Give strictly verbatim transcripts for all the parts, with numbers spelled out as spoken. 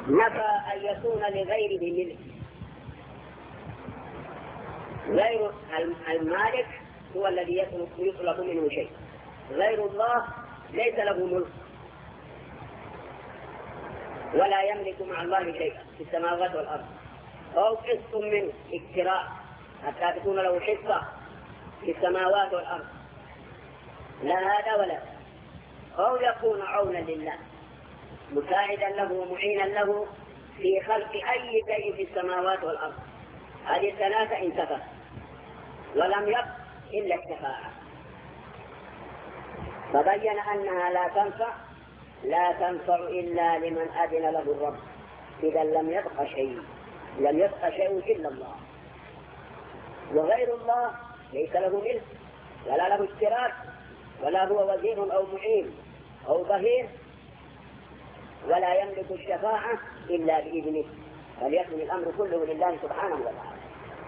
نفى أن يكون لغيره ملك. غير المالك هو الذي يطلب منه شيء، غير الله ليس له ملك ولا يملك مع الله شيئا في السماوات والأرض، أو قسط منه اكتراء حتى تكون له حصة في السماوات والأرض، لا هذا ولا، أو يكون عونا لله مساعدا له ومعينا له في خلق أي شيء في السماوات والأرض. هذه الثلاثة انتفت ولم يبق إلا الشفاعة، فبين أنها لا تنفع لا تنفع إلا لمن أذن له الرب. إذا لم يبق شيء لم يبق شيء إلا الله، وغير الله ليس له ملك ولا له اشتراك ولا هو وزير أو معين أو ظهير، ولا يملك الشفاعة إلا بإذنه، فليكن الأمر كله لله سبحانه وتعالى.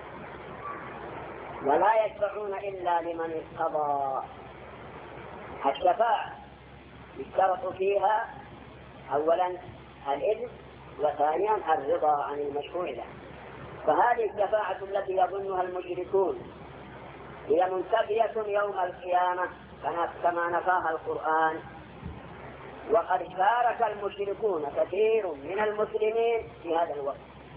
ولا يشفعون إلا لمن ارتضى. الشفاعة يشترط فيها أولا الإذن، وثانيا الرضا عن المشفوع له. فهذه الشفاعة التي يظنها المشركون هي منتفية يوم القيامة كما نفاها القرآن. وقد شارك المشركون كثير من المسلمين في هذا الوقت.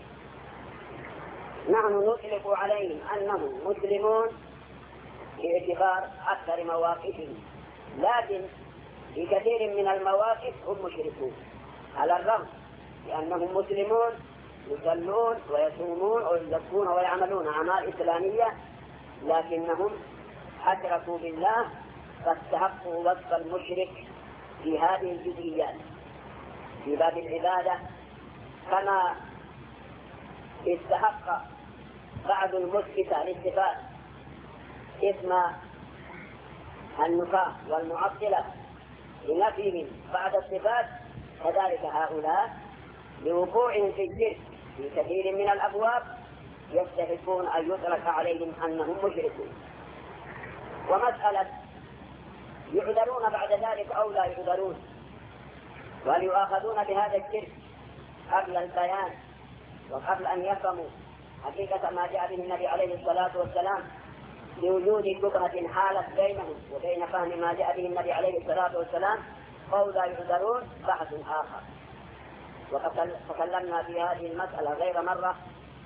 نحن نطلق عليهم أنهم مسلمون باعتبار أكثر مواقفهم، لكن في كثير من المواقف هم مشركون، على الرغم لأنهم مسلمون يصلون ويصومون ويزكون ويعملون أعمال إسلامية، لكنهم أشركوا بالله فاستحقوا وصف المشرك في هذه الجزئيات في باب العبادة، كما استحق بعض المثبتة للصفات اسم النفاة والمعطلة لنفيهم بعض الصفات، كذلك هؤلاء لوقوعهم في الشرك في كثير من الأبواب يستحقون أن يطلق عليهم أنهم مشركون. ومسألة يعذرون بعد ذلك أو لا يعذرون، وهل يؤاخذون بهذا الشرك قبل البيان وقبل أن يفهموا حقيقة ما جاء به النبي عليه الصلاة والسلام، لوجود شبهة حالت بينهم وبين فهم ما جاء به النبي عليه الصلاة والسلام، أو لا يعذرون بحث آخر. وقد تكلمنا في هذه المسألة غير مرة،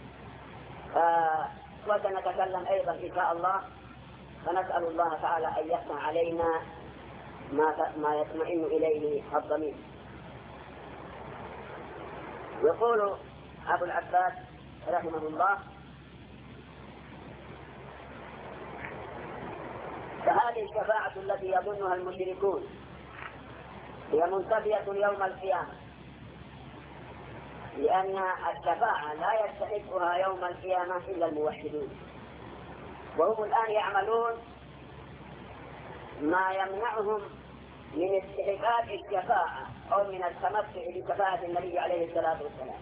وسنتكلم أيضا إن شاء الله، فنسأل الله تعالى أن يفتح علينا ما يطمئن إليه الضمير. يقول أبو العباس رحمه الله: فهذه الشفاعة التي يظنها المشركون هي منتفية يوم القيامة، لأن الشفاعة لا يستحقها يوم القيامة إلا الموحدون، وهم الآن يعملون ما يمنعهم من استحقاق الشفاعة أو من التمتع بشفاعة النبي عليه الصلاة والسلام.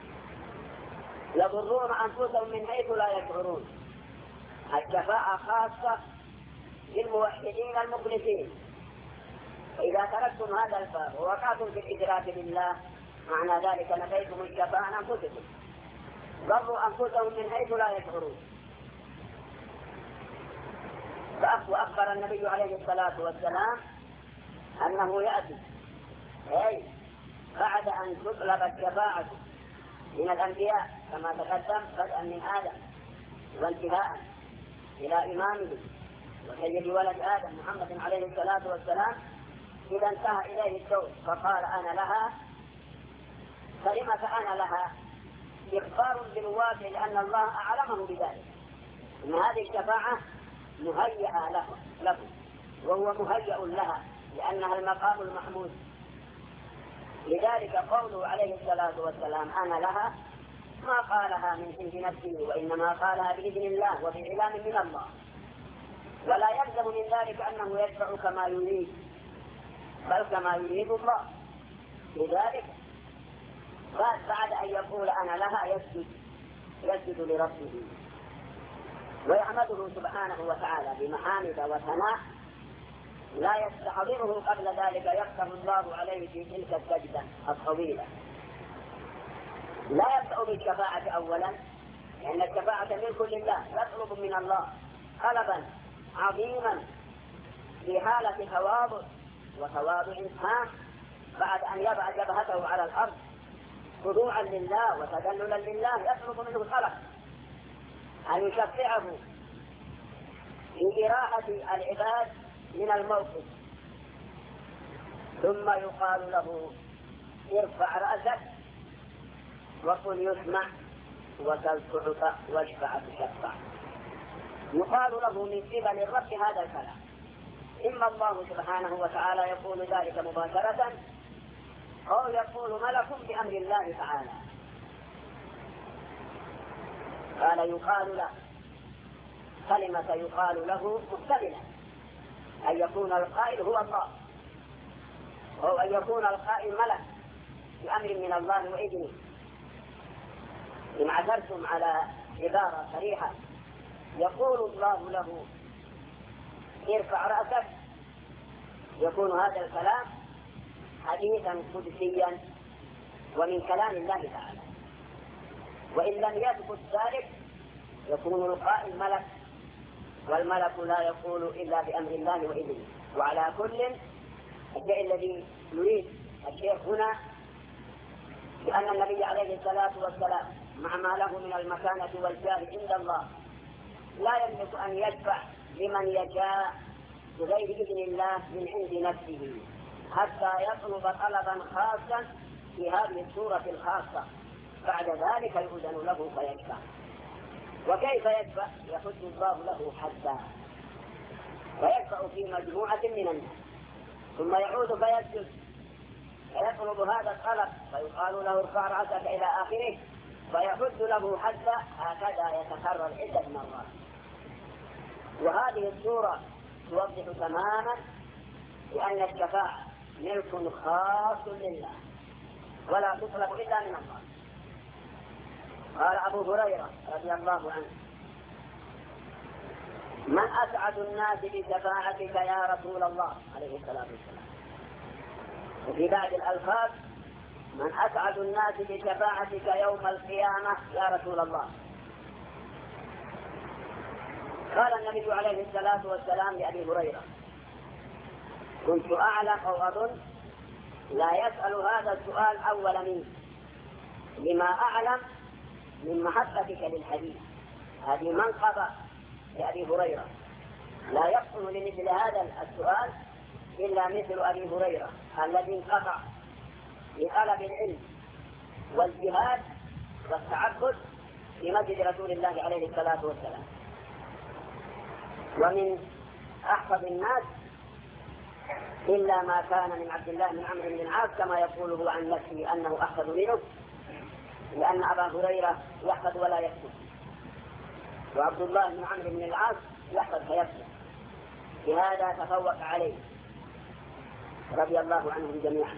يضرون أنفسهم من حيث لا يشعرون. الشفاعة خاصة للموحدين المخلصين، فإذا تركتم هذا الباب ووقعتم في الإشراك بالله معنى ذلك نفيتم الشفاعة عن أنفسكم، ضروا أنفسهم من حيث لا يشعرون. وأخبر النبي عليه الصلاة والسلام أنه يأتي أي بعد أن تطلب الشفاعة من الأنبياء كما تقدم، بدءا من آدم وانتهاء إلى إمامه وسيد ولد آدم محمد عليه الصلاة والسلام، إذا انتهى إليه الدور فقال أنا لها. كلمة أنا لها إخبار بالواقع، لأن الله أعلمه بذلك، إن هذه الشفاعة مهيئة له, له وهو مهيئ لها لأنها المقام المحمود. لذلك قوله عليه الصلاة والسلام أنا لها ما قالها من عند نفسه، وإنما قالها بإذن الله وبإعلان من الله، ولا يلزم من ذلك أنه يشفع كما يريد، بل كما يريد الله. لذلك بعد أن يقول أنا لها يسجد يسجد لربه ويحمده سبحانه وتعالى بمحامد وثناء لا يستحضره قبل ذلك، يفتح الله عليه في تلك السجدة الطويلة. لا يبدأ بالشفاعة أولا، لأن الشفاعة ملك لله، يطلب من الله طلبا عظيما في حالة تواضع وتواضع تام، بعد أن يضع جبهته على الأرض خضوعا لله وتذللا لله، يطلب منه طلب أن يشفعه في إراحة العباد من الموقف، ثم يقال له ارفع رأسك وقل يسمع وسل تعطى واشفع تشفع. يقال له من قبل الرب هذا الكلام، إما الله سبحانه وتعالى يقول ذلك مباشرة، أو يقول ملك بأمر الله تعالى. قال يقال له، كلمة يقال له مستقلة، أن يكون القائل هو الله، أو أن يكون القائل ملك بأمر من الله وإذنه. إن عثرتم على عبارة صريحة يقول الله له ارفع رأسك، يكون هذا الكلام حديثا قدسيا ومن كلام الله تعالى. وإن لم يثبت ذلك يكون القائل ملك، والملك لا يقول إلا بأمر الله وإذنه. وعلى كل الشيء الذي يريد الشيخ هنا بأن النبي عليه الصلاة والسلام مع ما له من المكانة والجاه عند الله لا يملك أن يشفع لمن يشاء بغير إذن الله من عند نفسه، حتى يطلب طلبا خاصا في هذه السورة الخاصة، بعد ذلك يؤذن له فيشفع. وكيف يشفع؟ يحد الله له حدا ويشفع في مجموعة من الناس، ثم يعود فيسجد فيطلب هذا الطلب فيقال له ارفع رأسك إلى آخره، فيحد له حدا، هكذا يتكرر عدة مرات. وهذه السورة توضح تماما بأن الشفاعة ملك خاص لله ولا تطلب إلا من الله. قال أبو هريرة رضي الله عنه: من أسعد الناس بشفاعتك يا رسول الله عليه الصلاة والسلام. وفي بعض الألفاظ: من أسعد الناس بشفاعتك يوم القيامة يا رسول الله. قال النبي عليه الصلاة والسلام لأبي هريرة: كنت أعلم أو أظن لا يسأل هذا السؤال أول مني، لما أعلم من محبتك للحديث. هذه منقبة لأبي هريرة، لا يحصل لمثل هذا السؤال إلا مثل أبي هريرة الذي انقطع لطلب العلم والجهاد والتعبد في مسجد رسول الله عليه الصلاة والسلام. ومن أحفظ الناس إلا ما كان من عبد الله بن عمرو بن العاص، كما يقوله عن نفسه أنه أحفظ منه، لأن أبا هريرة يحفظ ولا يكتب، وعبد الله بن عمرو بن العاص يحفظ فيكتب، لهذا تفوق عليه رضي الله عنهم جميعا.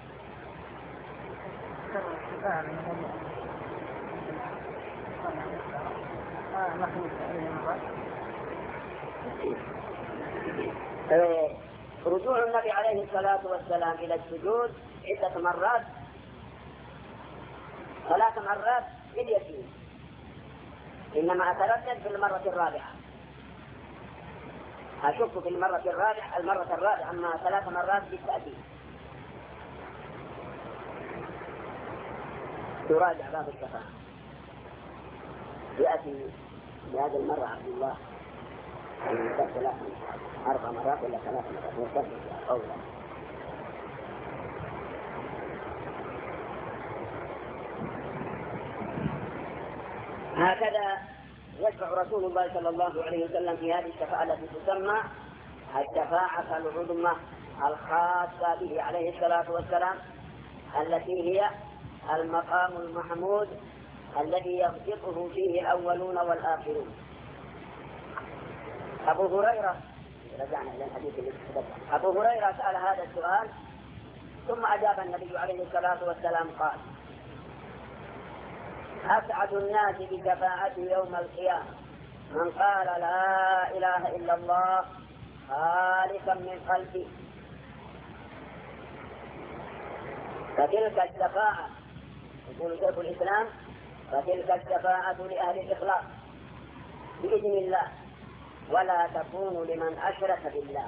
رجوع النبي عليه الصلاة والسلام إلى السجود عدة مرات، ثلاث مرات باليسير، إنما أتردد في المرة الرابعة، أشك في المرة الرابعة المرة الرابعة أما ثلاث مرات بالتأكيد. تراجع باب الشفاعة. يأتي بهذه المرة عبد الله ثلاث أربع مرات ولا ثلاث مرات أو لا. هكذا يشفع رسول الله صلى الله عليه وسلم في هذه الشفاعة التي تسمى الشفاعة العظمى الخاصة به عليه الصلاة والسلام، التي هي المقام المحمود الذي يغبطه فيه الأولون والآخرون. أبو هريرة رجعنا إلى الحديث الذي تقدم. أبو هريرة سأل هذا السؤال ثم أجاب النبي عليه الصلاة والسلام قال: أسعد الناس بشفاعته يوم القيامة من قال لا إله إلا الله خالصا من قلبه. فتلك الشفاعة يقول شيخ الإسلام: فتلك الشفاعة لأهل الإخلاص بإذن الله، ولا تكون لمن أشرك بالله.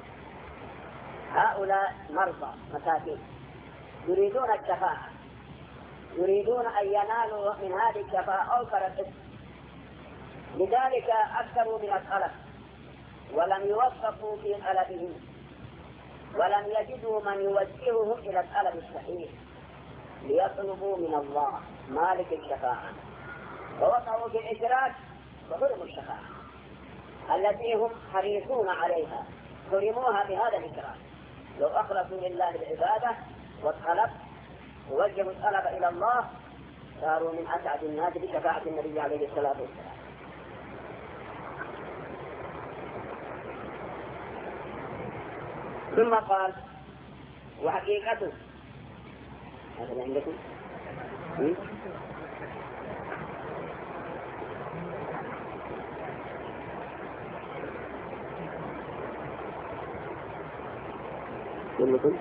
هؤلاء مرضى مساكين يريدون الشفاعة، يريدون أن ينالوا من هذه الشفاعة أوفر الاسم، لذلك أكثروا من الطلب ولم يوفقوا في طلبهم، ولم يجدوا من يوجههم إلى الطلب الصحيح ليطلبوا من الله مالك الشفاعة، فوقعوا في الإشراك وظلموا الشفاعة التي هم حريصون عليها، حرموها بهذا الإشراك. لو أخلصوا لله العبادة والطلب ووجهوا الطلب إلى الله صاروا من أسعد الناس بشفاعة النبي عليه الصلاة والسلام. ثم قال: وحقيقته هذا عندكم كلكم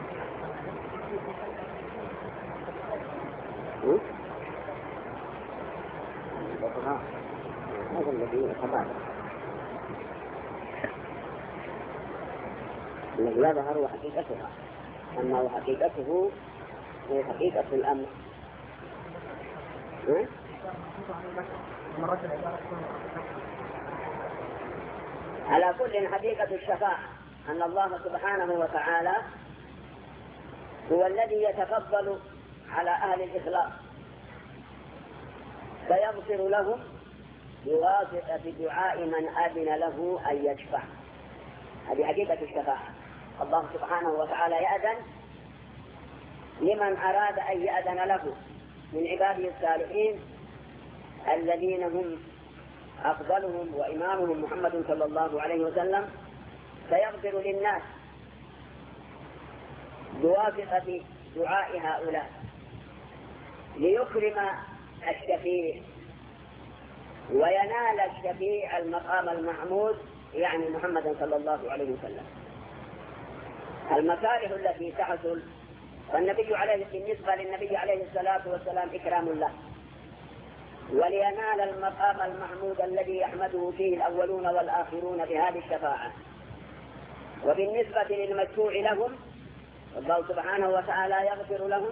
هذا الذي أخبره الذي لا ظهر حقيقتها، أما حقيقته هي حقيقة الأمر. على كل حقيقة الشفاعة أن الله سبحانه وتعالى هو الذي يتفضل على أهل الإخلاص فيغفر لهم بواسطة دعاء من أذن له أن يشفع. هذه حقيقة الشفاعة. الله سبحانه وتعالى يأذن لمن أراد أن يأذن له من عباده الصالحين الذين هم أفضلهم وإمامهم محمد صلى الله عليه وسلم، فيغفر للناس بواسطة دعاء هؤلاء ليكرم الشفيع وينال الشفيع المقام المحمود، يعني محمد صلى الله عليه وسلم. المصالح التي تحصل فالنبي عليه بالنسبة للنبي عليه الصلاة والسلام إكرام له، ولينال المقام المحمود الذي يحمده فيه الأولون والآخرون بهذه الشفاعة. وبالنسبة للمشفوع لهم الله سبحانه وتعالى يغفر لهم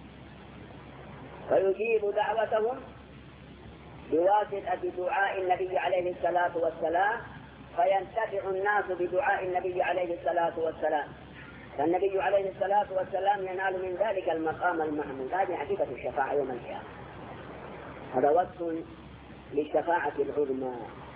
ويجيب دعوتهم بواسطة دعاء النبي عليه الصلاة والسلام، فينتفع الناس بدعاء النبي عليه الصلاة والسلام، فالنبي عليه الصلاة والسلام ينال من ذلك المقام المحمود. هذه حقيقة الشفاعة يوم القيامة. هذا وصف للشفاعة العظمى.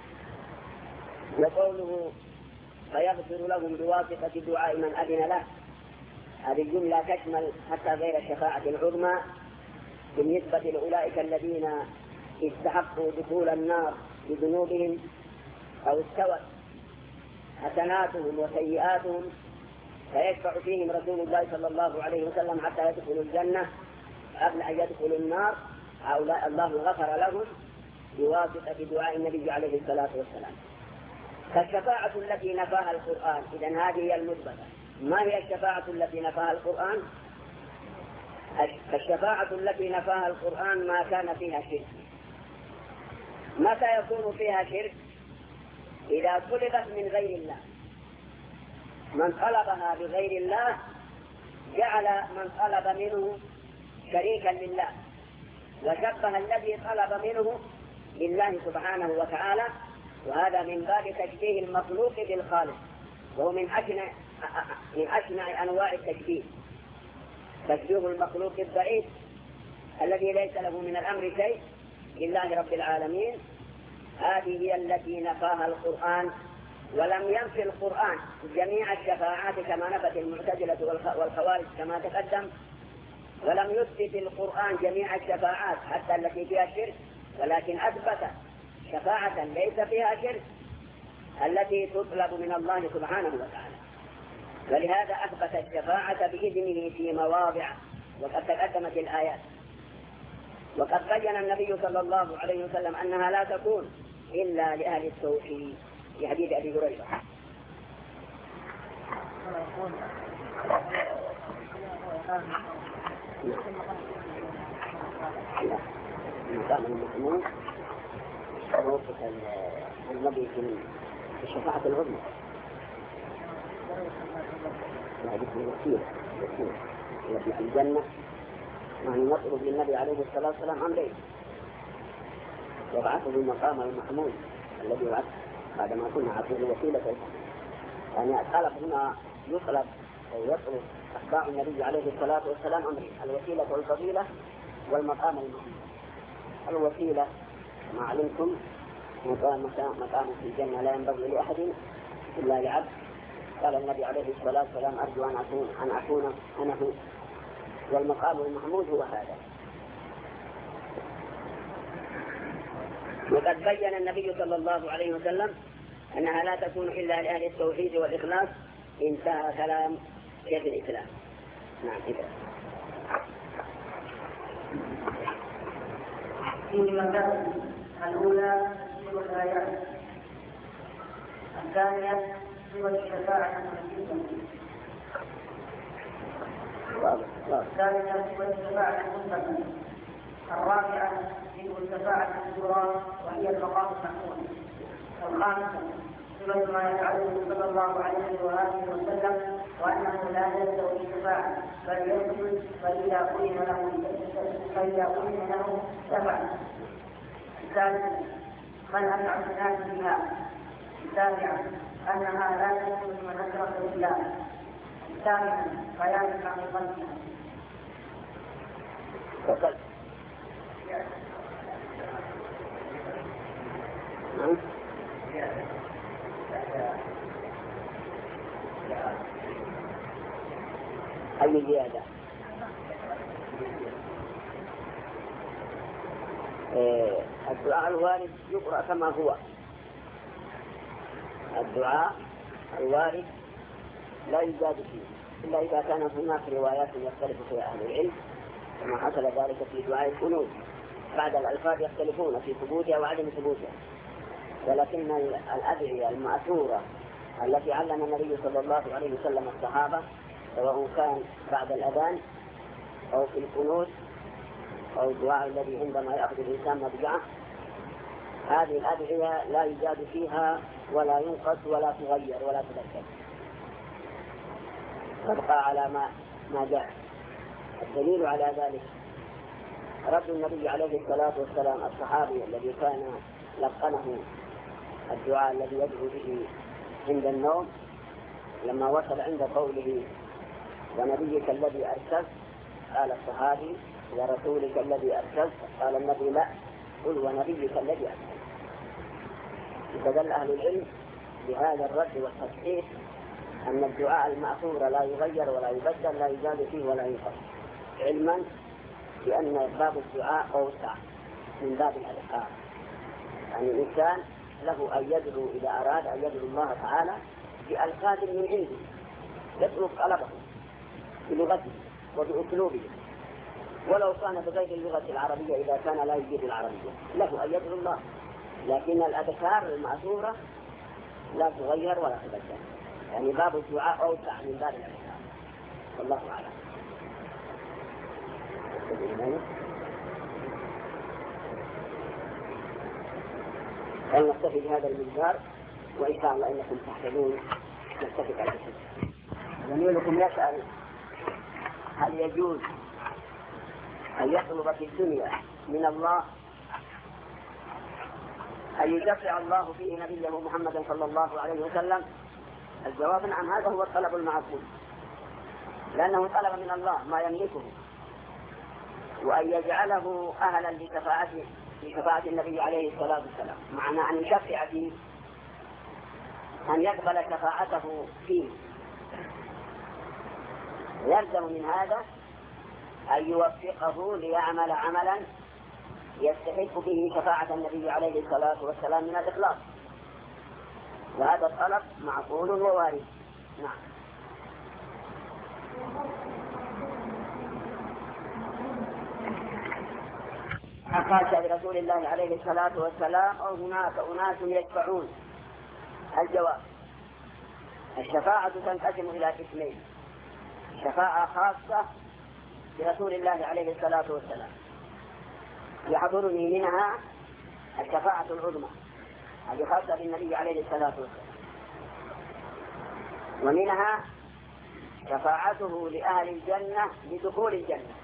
وقوله فيغفر لهم بواسطة دعاء من أذن له، هذه الجملة تشمل حتى غير الشفاعة العظمى بالنسبة لأولئك الذين استحقوا دخول النار بذنوبهم أو استوت حسناتهم وسيئاتهم، فيشفع فيهم رسول الله صلى الله عليه وسلم حتى يدخلوا الجنة قبل أن يدخلوا النار. هؤلاء الله غفر لهم بواسطة دعاء النبي عليه الصلاة والسلام. فالشفاعة التي نفاها القرآن، إذن هذه هي المثبتة. ما هي الشفاعة التي نفاها القرآن؟ الشفاعة التي نفاها القرآن ما كان فيها شرك. متى يكون فيها شرك؟ إذا طلبت من غير الله. من طلبها بغير الله جعل من طلب منه شريكا لله، وشبه الذي طلب منه لله سبحانه وتعالى، وهذا من باب تشبيه المخلوق بالخالق، وهو من أشنع من أشنع أنواع التشبيه، تشبيه المخلوق الضعيف الذي ليس له من الأمر شيء لله رب العالمين. هذه هي التي نفاها القرآن، ولم ينفي القرآن جميع الشفاعات كما نفت المعتزلة والخوارج كما تقدم، ولم يثبت القرآن جميع الشفاعات حتى التي فيها شرك، ولكن أثبت شفاعة ليس فيها شرك التي تطلب من الله سبحانه وتعالى. ولهذا أثبت الشفاعة بإذنه في مواضع وقد تقدمت الآيات. وقد بين النبي صلى الله عليه وسلم أنها لا تكون إلا لأهل التوحيد في حديث أبي هريرة. المقام المحمود موقف النبي في الشفاعة العظمى. هذه الوسيلة التي في الجنة، نحن نطلب للنبي عليه الصلاة والسلام أمرين: يبعثه بالمقام المحمود الذي يبعث بعدما كنا عطيه الوسيلة. يعني الطلب هنا يطلب أو يطلب أتباع النبي عليه الصلاة والسلام أمرين: الوسيلة والفضيلة والمقام المحمود. الوسيلة ما علمتم مقام في الجنة لا ينبغي لأحد إلا لعبد. قال النبي عليه الصلاة والسلام: أرجو أن أكون أن أكون أنا هو. والمقام المحمود هو هذا. وقد بين النبي صلى الله عليه وسلم أنها لا تكون إلا لأهل التوحيد والإخلاص. انتهى كلام شيخ الإسلام. نعم. إذا في مسائل: الأولى صفة الآيات، الثانية صفة الشفاعة المنفذة، الثالثة صفة الشفاعة المنفذة، الرابعة صفة الشفاعة الكبرى وهي المقام المحمود، الخامسة صفة ما يفعله صلى الله عليه وآله وسلم وأنه لا يستوي الشفاعة بل يسجد فإذا أذن له فإذا أذن له شفع. الثالثة من أسعد الناس بها. السابعة أنها لا تكون لمن أشرك بالله. الثامنة بيان حقيقتها. وقال أي زيادة؟ الدعاء الوارد يقرأ كما هو. الدعاء الوارد لا يزاد فيه إلا إذا كانت هناك روايات يختلف فيها أهل العلم، كما حصل ذلك في دعاء القنوت. بعد الألفاظ يختلفون في ثبوتها وعدم ثبوتها، ولكن الأدعية المأثورة التي علم النبي صلى الله عليه وسلم الصحابة، سواء كان بعد الأذان أو في القنوت أو الدعاء الذي عندما يأخذ الإنسان مضجعه، هذه الأدعية لا يزاد فيها ولا ينقص ولا تغير ولا تبدل، تبقى على ما ما جاء. الدليل على ذلك رد النبي عليه الصلاة والسلام الصحابي الذي كان لقنه الدعاء الذي يدعو به عند النوم، لما وصل عند قوله: ونبيك الذي أرسلت، قال الصحابي: ورسولك الذي أرسلت، قال النبي: لا، قل ونبيك الذي أرسلت. استدل أهل العلم بهذا الرد والتصحيح أن الدعاء المأثور لا يغير ولا يبدل، لا يزاد فيه ولا ينقص، علما بأن باب الدعاء أوسع من باب الأذكار. يعني الإنسان له أن يدعو إذا أراد أن يدعو الله تعالى بألفاظ من عنده يطلب طلبه بلغته وبأسلوبه، ولو كان بغير اللغة العربية إذا كان لا يجيد العربية له أن يدعو الله. لكن الأذكار المأثورة لا تغير ولا تبدل، يعني باب الدعاء أوسع من باب الأذكار. والله أعلم. هل نكتفي بهذا المقدار؟ وإن شاء الله إنكم تحتاجون نكتفي على شيء. زميلكم يسأل: هل يجوز أن يطلب في الدنيا من الله أن يشفع الله فيه نبيه محمد صلى الله عليه وسلم؟ الجواب: نعم، هذا هو الطلب المعقول، لأنه طلب من الله ما يملكه، وأن يجعله أهلا لشفاعته في شفاعة النبي عليه الصلاة والسلام، معنى أن يشفع فيه، أن يقبل شفاعته فيه. يلزم من هذا أن يوفقه ليعمل عملا يستحق به شفاعة النبي عليه الصلاة والسلام من الإخلاص، وهذا الطلب معقول ووارد. نعم. حاشا لرسول الله عليه الصلاة والسلام أو هناك أناس يشفعون. الجواب: الشفاعة تنقسم إلى قسمين: شفاعة خاصة برسول الله عليه الصلاة والسلام، يحضرني منها الشفاعة العظمى، هذه خاصة بالنبي عليه الصلاة والسلام. ومنها شفاعته لأهل الجنة لدخول الجنة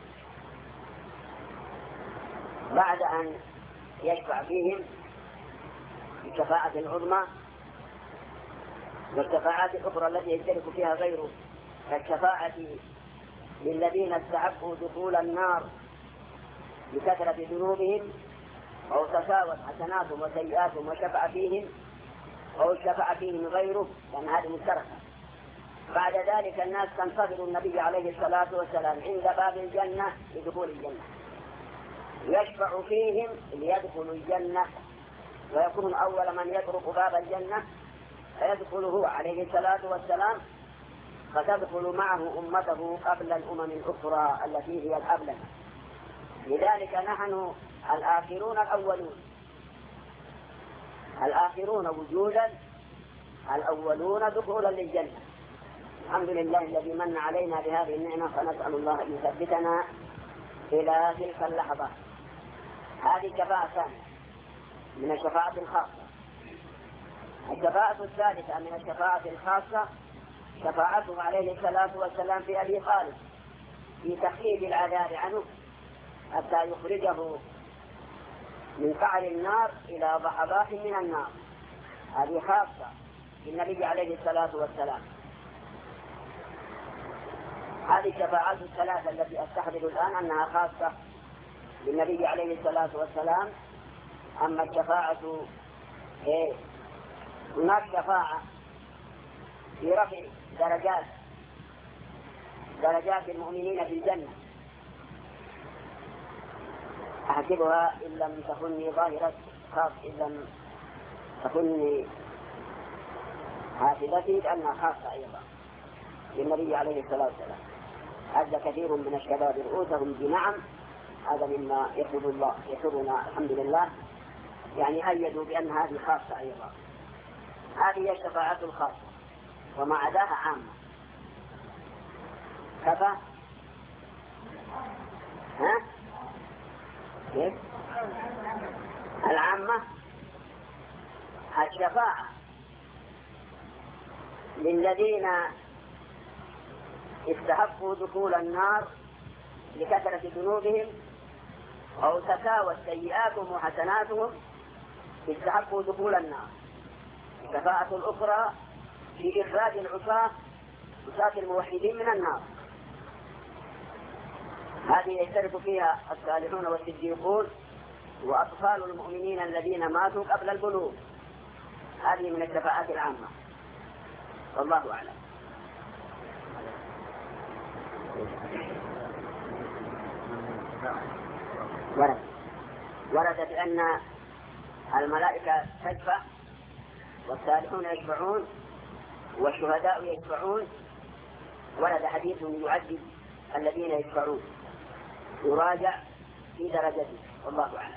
بعد أن يشفع فيهم الشفاعة العظمى. والشفاعات الأخرى التي يشترك فيها غيره كالشفاعة للذين استحقوا دخول النار بكثرة ذنوبهم أو تساوت حسناتهم وسيئاتهم وشفع فيهم أو شفع فيهم غيره، لأن هذه مشتركة. بعد ذلك الناس تنتظر النبي عليه الصلاة والسلام عند باب الجنة لدخول الجنة، يشفع فيهم ليدخلوا الجنة، ويكون أول من يطرق باب الجنة فيدخل هو عليه الصلاة والسلام، فتدخل معه أمته قبل الأمم الأخرى التي هي الأبلة. لذلك نحن الآخرون الأولون، الآخرون وجودا، الأولون دخولا للجنة. الحمد لله الذي من علينا بهذه النعمة، فنسأل الله أن يثبتنا إلى تلك اللحظة. هذه شفاعة ثانية من الشفاعة الخاصة. الشفاعة الثالثة من الشفاعة الخاصة شفاعته عليه الصلاة والسلام في أبي طالب في تخفيف العذاب عنه حتى يخرجه من قعر النار إلى ضحضاح من النار. هذه خاصة بالنبي عليه الصلاة والسلام. هذه الشفاعات الثلاثة التي أستحضر الآن أنها خاصة بالنبي عليه الصلاة والسلام. أما الشفاعة إيه؟ هناك شفاعة في رفع درجات درجات المؤمنين في الجنة، أحسبها إن لم تكن ظاهرة خاص إن لم تكن حافظتي لأنها خاصة أيضا للنبي عليه الصلاة والسلام. هذا كثير من الشباب رؤوسهم بنعم، هذا مما يحب الله يحبنا الحمد لله، يعني أيدوا بأن هذه خاصة أيضا. هذه الشفاعة الخاصة وما عداها عامة. كفى؟ ها؟ كيف؟ العامة الشفاعة للذين استحقوا دخول النار لكثرة ذنوبهم أو تساوت سيئاتهم وحسناتهم استحقوا دخول النار. الشفاعة الأخرى في إخراج العصاة عصاة الموحدين من النار، هذه يشترك فيها الصالحون والصديقون وأطفال المؤمنين الذين ماتوا قبل البلوغ. هذه من الشفاعات العامة، والله أعلم. ورد ورد بأن الملائكة تشفع والصالحون يشفعون والشهداء يشفعون. ورد حديث يعدد الذين يشفعون، يراجع في درجته، والله أعلم.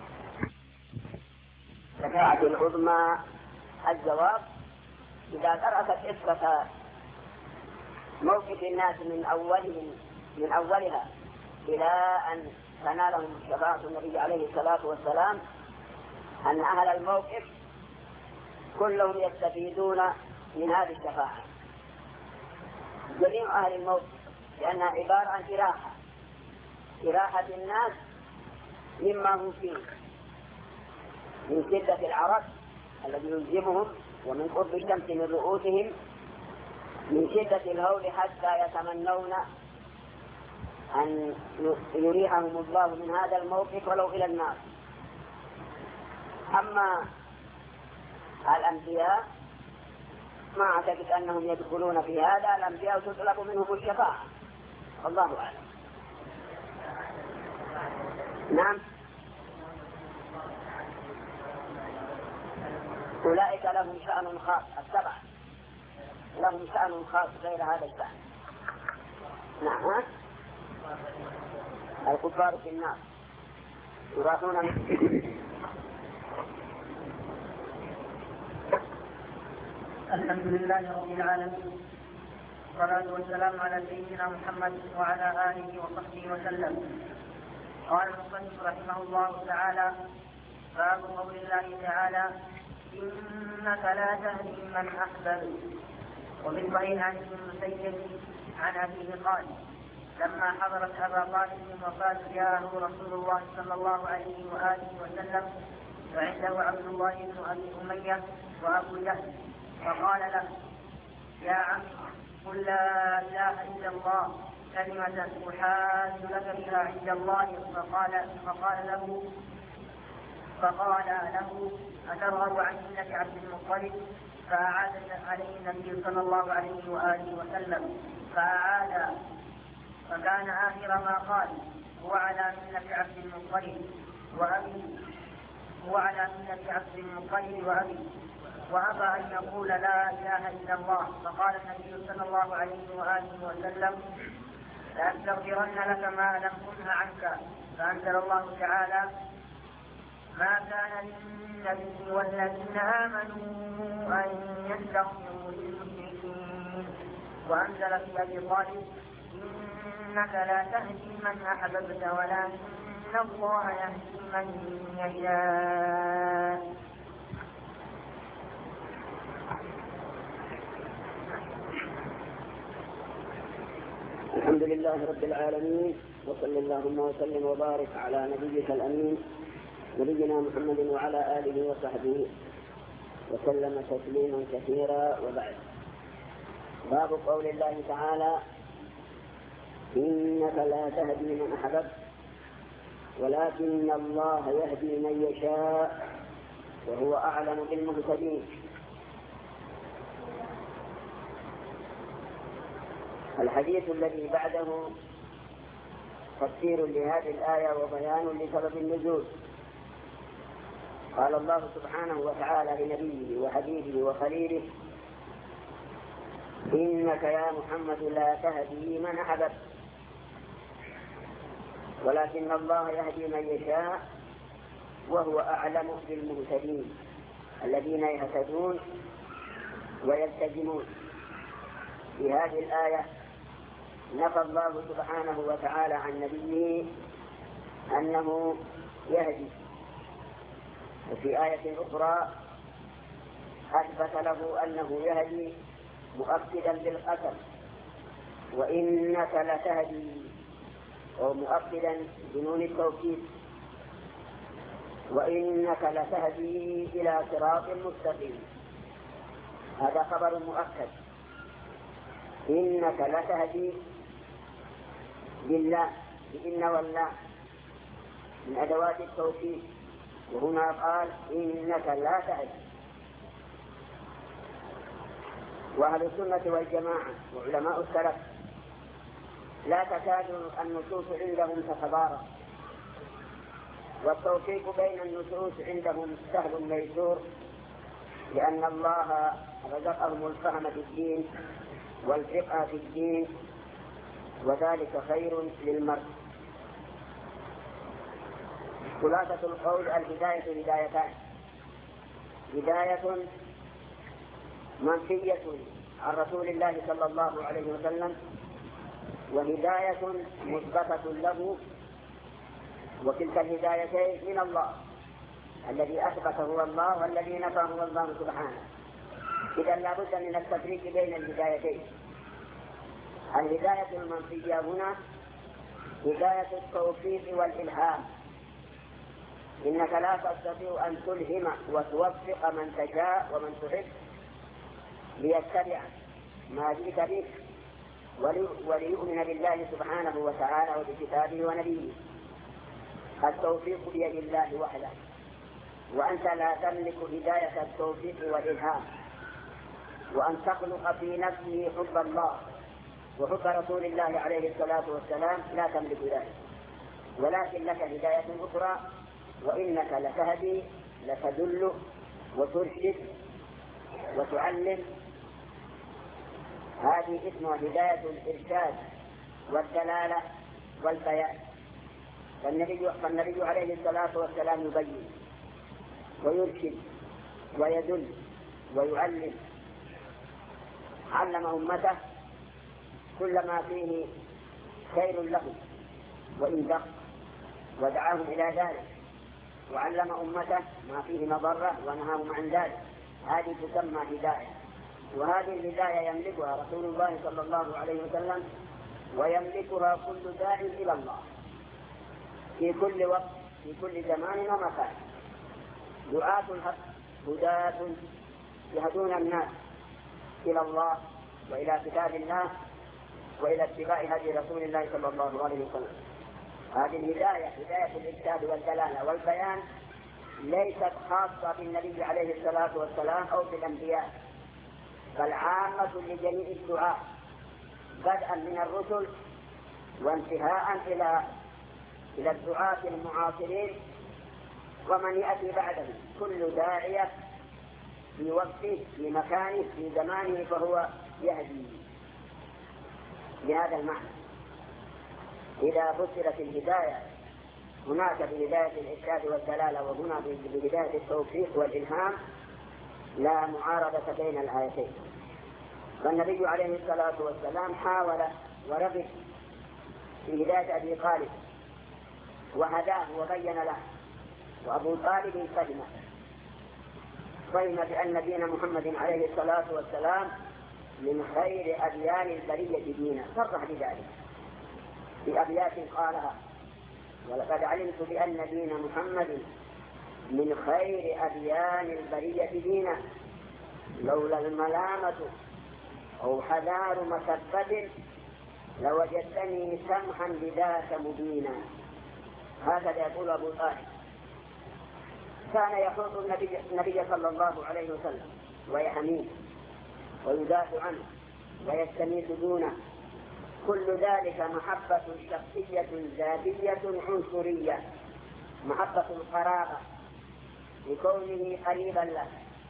الشفاعة العظمى الجواب إذا درست قصة موقف الناس من أولهم من أولها إلى أن تنالهم شفاعة النبي عليه الصلاة والسلام، أن أهل الموقف كلهم يستفيدون من هذه الشفاعة، جميع أهل الموقف، لأنها عبارة عن إراحة إراحة الناس مما هم فيه من شدة العرق الذي يلزمهم، ومن قرب الشمس من رؤوسهم، من شدة الهول حتى يتمنون أن يريحهم الله من هذا الموقف ولو إلى النار. أما الأنبياء ما أعتقد أنهم يدخلون في هذا، الأنبياء تطلب منهم الشفاعة، الله أعلم. نعم، أولئك لهم شأن خاص، السبع لهم شأن خاص غير هذا الشأن. نعم، الكفار في النار يراثون الحمد لله رب العالمين، والصلاة والسلام على سيدنا محمد وعلى آله وصحبه وسلم. قال المصنف رحمه الله تعالى: باب قول الله تعالى: إنك لا تهدي من أحببت. ومن صحيح عن ابن المسيب عن أبيه قال: لما حضرت أبا طالب وفاة جاءه رسول الله صلى الله عليه وآله وسلم وعنده عبد الله بن أبي أمية وأبو جهل، فقال له: يا عم، قل لا إله إلا الله كلمة أحاج لك بها عند الله. فقال فقال له فقال له أترغب عن ملة عبد المطلب؟ فأعاد عليه النبي صلى الله عليه وآله وسلم فأعاد، فكان آخر ما قال: هو على ملة عبد المطلب وأبي هو على ملة عبد المطلب وأبي وأبى أن يقول لا إله إلا الله. فقال النبي صلى الله عليه وآله وسلم: لأستغفرن لك ما لم أنه عنك. فأنزل الله تعالى: ما كان للنبي والذين آمنوا أن يستغفروا للمشركين. وأنزل في أبي طالب: إنك لا تهدي من أحببت ولكن الله يهدي من يشاء. الحمد لله رب العالمين، وصلى اللهم وسلم وبارك على نبيك الأمين نبينا محمد وعلى آله وصحبه وسلم تسليما كثيرا. وبعد، باب قول الله تعالى: إنك لا تهدي من أحببت ولكن الله يهدي من يشاء وهو أعلم بالمهتدين. الحديث الذي بعده تفسير لهذه الآية وبيان لسبب النزول. قال الله سبحانه وتعالى لنبيه وحبيبه وخليله: إنك يا محمد لا تهدي من أحببت ولكن الله يهدي من يشاء وهو أعلم بالمهتدين الذين يهتدون ويلتزمون. في هذه الآية نفى الله سبحانه وتعالى عن نبيه أنه يهدي، وفي آية أخرى أثبت له أنه يهدي مؤكدا بالقسم: وإنك لتهدي، ومؤكدا بنون التوكيد: وإنك لتهدي إلى صراط مستقيم. هذا خبر مؤكد. إنك لتهدي بالله، بإن والله من أدوات التوكيد، وهنا قال: إنك لا تهدي. وأهل السنة والجماعة وعلماء السلف لا تكاد النصوص عندهم تتضارب، والتوفيق بين النصوص عندهم سهل ميسور، لأن الله رزقهم الفهم في الدين والفقه في الدين، وذلك خير للمرء. خلاصة القول: الهداية هدايتان: هداية منفية عن رسول الله صلى الله عليه وسلم، وهداية مثبتة له، وتلك الهدايتين من الله، الذي أثبته هو الله والذي نفاه هو الله سبحانه. إذا لا بد من التفريق بين الهدايتين. الهداية المنفية هنا هداية التوفيق والإلهام. إنك لا تستطيع أن تلهم وتوفق من تشاء ومن تحب ليتبع ما جئت به وليؤمن بالله سبحانه وتعالى وبكتابه ونبيه. التوفيق بيد الله وحده، وأنت لا تملك هداية التوفيق والإلهام، وأن تخلق في نفسه حب الله وحب رسول الله عليه الصلاة والسلام لا تملك ذلك، ولكن لك هداية أخرى: وإنك لتهدي، لتدل وترشد وتعلم. هذه اسمها هداية الإرشاد والدلالة والبيان. فالنبي, فالنبي عليه الصلاة والسلام يبين ويرشد ويدل ويعلم، علم أمته كل ما فيه خير له وإن دق، ودعاهم إلى ذلك وعلم أمته ما فيه مضرة ونهاهم عن ذلك، هذه تسمى هداية. وهذه الهداية يملكها رسول الله صلى الله عليه وسلم، ويملكها كل داع إلى الله في كل وقت في كل زمان ومكان. دعاة الحق هداة يهدون الناس إلى الله وإلى كتاب الله وإلى اتباع هدي رسول الله صلى الله عليه وسلم. هذه الهداية هداية الإرشاد والدلالة والبيان ليست خاصة بالنبي عليه الصلاة والسلام أو بالأنبياء، بل عامة لجميع الدعاة بدءا من الرسل وانتهاء إلى إلى الدعاة المعاصرين ومن يأتي بعدهم. كل داعية في وقته في مكانه في زمانه فهو يهدي بهذا المعنى. إذا فسرت الهداية هناك بهداية الإرشاد والدلالة وهنا بهداية التوفيق والإلهام لا معارضة بين الآيتين. فالنبي عليه الصلاة والسلام حاول ورغب في هداية أبي طالب وهداه وبين له، وأبو طالب فهم فهم بأن دين محمد عليه الصلاة والسلام من خير أديان البرية دينا، صرح بذلك في أبيات قالها: ولقد علمت بأن دين محمد من خير أديان البرية دينا، لولا الملامة أو حذار مسبة لوجدتني سمحا بذاك مبينا. هكذا يقول أبو طالب. كان يحوط النبي, النبي صلى الله عليه وسلم ويحميه ويدافع عنه ويستميت دونه. كل ذلك محبة شخصية ذاتية عنصرية، محبة القرابة لكونه قريبا له،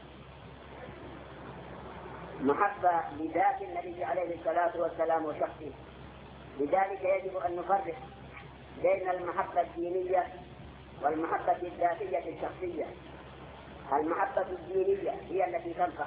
محبة لذات النبي عليه الصلاة والسلام وشخصه. لذلك يجب أن نفرق بين المحبة الدينية والمحبة الذاتية الشخصية. المحبة الدينية هي التي تنفع،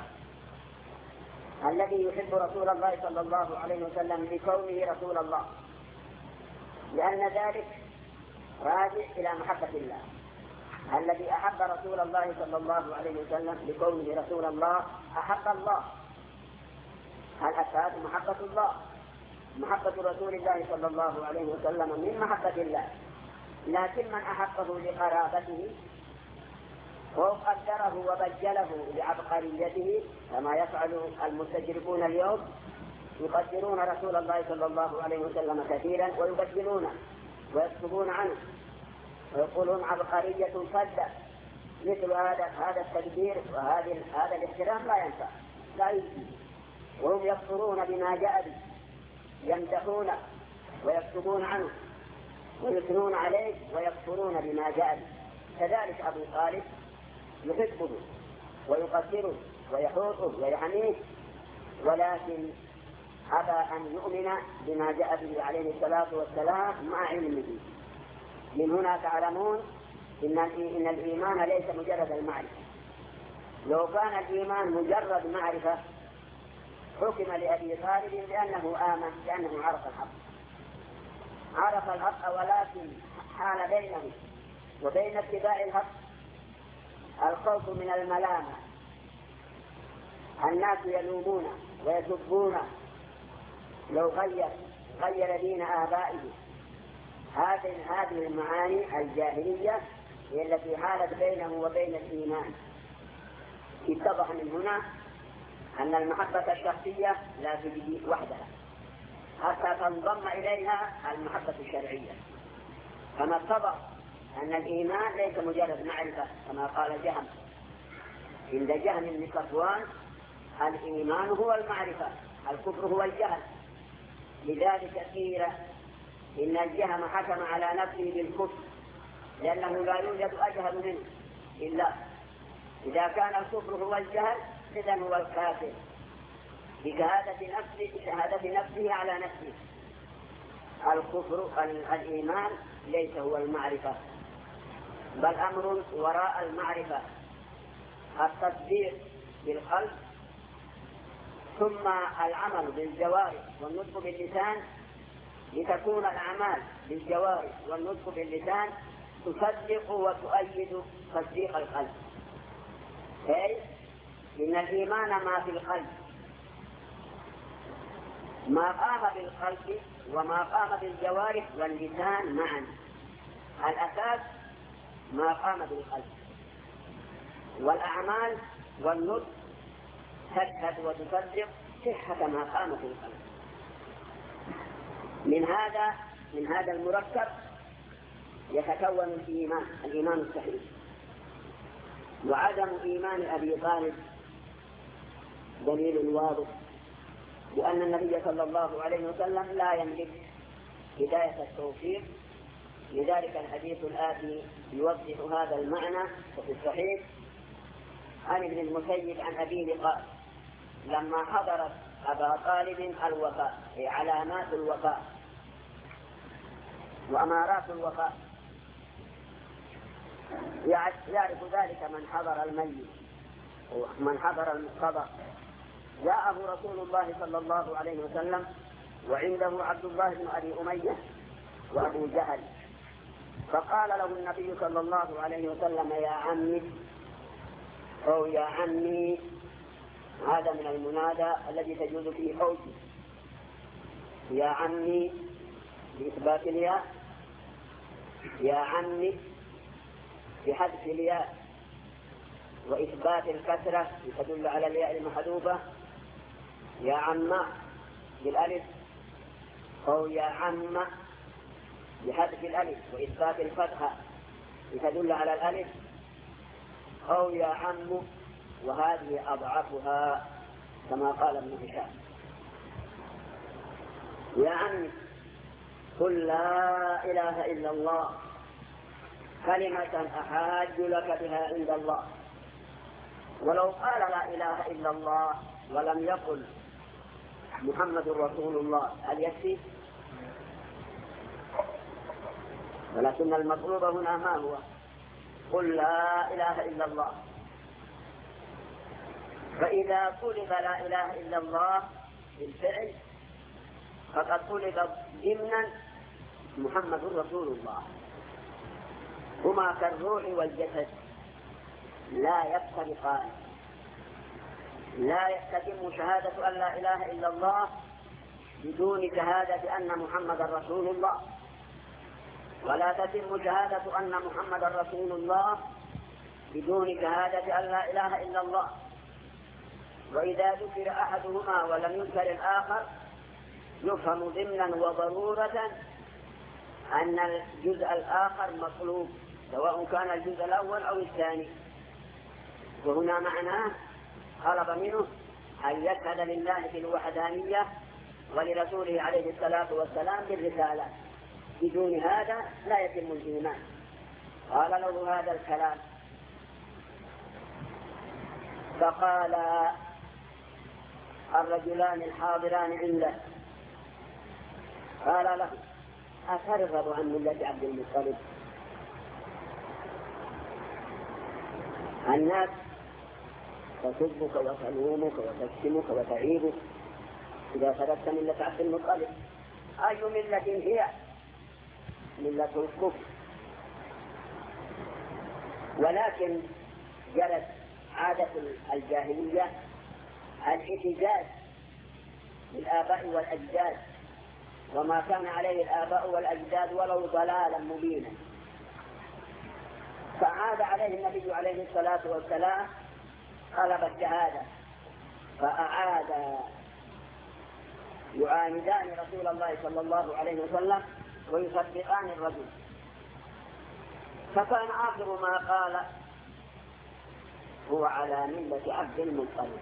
الذي يحب رسول الله صلى الله عليه وسلم لكونه رسول الله، لأن ذلك راجع إلى محبة الله. الذي أحب رسول الله صلى الله عليه وسلم لكونه رسول الله أحب الله. الأساس محبة الله، محبة رسول الله صلى الله عليه وسلم من محبة الله. لكن من أحبه لقرابته وقدره وبجله لعبقريته كما يفعل المستجربون اليوم، يقدرون رسول الله صلى الله عليه وسلم كثيرا ويبجلونه ويكتبون عنه ويقولون عبقرية فذة. مثل هذا هذا التقدير وهذا هذا الاحترام لا ينفع، لا يجوز. وهم يكفرون بما جاء به، يمدحونه ويكتبون عنه ويثنون عليه ويكفرون بما جاء به. كذلك أبو طالب يحبه ويقدره ويحوطه ويحميه، ولكن أبى أن يؤمن بما جاء به عليه الصلاة والسلام مع علمه. من هنا تعلمون إن إن الإيمان ليس مجرد المعرفة. لو كان الإيمان مجرد معرفة حكم لأبي طالب بأنه آمن، لأنه عرف الحق عرف الحق ولكن حال بينه وبين اتباع الحق الخوف من الملامة. الناس يلومون ويسبون لو غير غير دين آبائه. هذه هذه المعاني الجاهلية هي التي حالت بينه وبين الإيمان. اتضح من هنا أن المحبة الشخصية لا تجي وحدها حتى تنضم إليها المحبة الشرعية. كما اتضح أن الإيمان ليس مجرد معرفة كما قال جهم عند جهم بن صفوان: الإيمان هو المعرفة، الكفر هو الجهل. لذلك قيل إن الجهم حكم على نفسه بالكفر لأنه لا يوجد أجهل منه إلا إذا كان الكفر هو الجهل إذن هو الكافر بشهادة نفسه شهادة نفسه على نفسه. الكفر الإيمان ليس هو المعرفة، بل أمر وراء المعرفة: التصديق بالقلب، ثم العمل بالجوارح والنطق باللسان، لتكون الأعمال بالجوارح والنطق باللسان تصدق وتؤيد تصديق القلب، أي إن الإيمان ما في القلب، ما قام بالقلب وما قام بالجوارح واللسان معا. الأساس ما قام بالقلب، والأعمال والنطق تشهد وتصدق صحة ما قام في القلب. من هذا من هذا المركب يتكون الإيمان الإيمان الصحيح. وعدم إيمان أبي طالب دليل واضح بأن النبي صلى الله عليه وسلم لا يملك هداية التوفيق. لذلك الحديث الآتي يوضح هذا المعنى. وفي الصحيح عن ابن المسيب عن أبيه قال: لما حضرت أبا طالب الوفاة، أي علامات الوفاة وأمارات الوفاة، يعرف ذلك من حضر الميت ومن حضر المقتضى. جاءه رسول الله صلى الله عليه وسلم وعنده عبد الله بن أبي أمية وأبو جهل، فقال له النبي صلى الله عليه وسلم: يا عمي أو يا عمي. هذا من المنادى الذي تجوز فيه قوله يا عمي بإثبات الياء، يا عمي بحذف الياء وإثبات الكسرة تدل على الياء المحذوفة، يا عم بالألف، أو يا عم بحذف الألف وإثبات الفتحة تدل على الألف، أو يا عم، وهذه أضعفها كما قال ابن هشام. يا عمي قل لا إله إلا الله كلمة أحاج لك بها عند الله. ولو قال لا إله إلا الله ولم يقل محمد رسول الله هل يكفي؟ ولكن المطلوب هنا ما هو؟ قل لا إله إلا الله. فإذا طلب لا إله إلا الله بالفعل فقد طلب ضمنا محمد رسول الله. هما كالروح والجسد لا يفترقان. لا تتم شهادة أن لا إله إلا الله بدون شهادة أن محمد رسول الله، ولا تتم شهادة أن محمد رسول الله بدون شهادة أن لا إله إلا الله. وإذا ذكر أحدهما ولم يذكر الآخر يفهم ضمنا وضرورة أن الجزء الآخر مطلوب، سواء كان الجزء الأول أو الثاني. وهنا معناه طلب منه أن يشهد لله بالوحدانية ولرسوله عليه الصلاة والسلام بالرسالة. بدون هذا لا يتم الإيمان. قال له هذا الكلام فقال الرجلان الحاضران عنده قال له: أترغب عن ملة عبد المطلب؟ الناس تسبك وتلومك وتشتمك وتعيبك إذا تركت ملة عبد المطلب. أي ملة هي؟ ملة الكفر. ولكن جرت عادة الجاهلية الاحتجاج بالآباء والأجداد وما كان عليه الآباء والأجداد ولو ضلالا مبينا. فعاد عليه النبي عليه الصلاة والسلام طلب الشهادة، فأعاد يعاندان رسول الله صلى الله عليه وسلم ويصدقان الرجل. فكان آخر ما قال: هو على ملة عبد المطلب.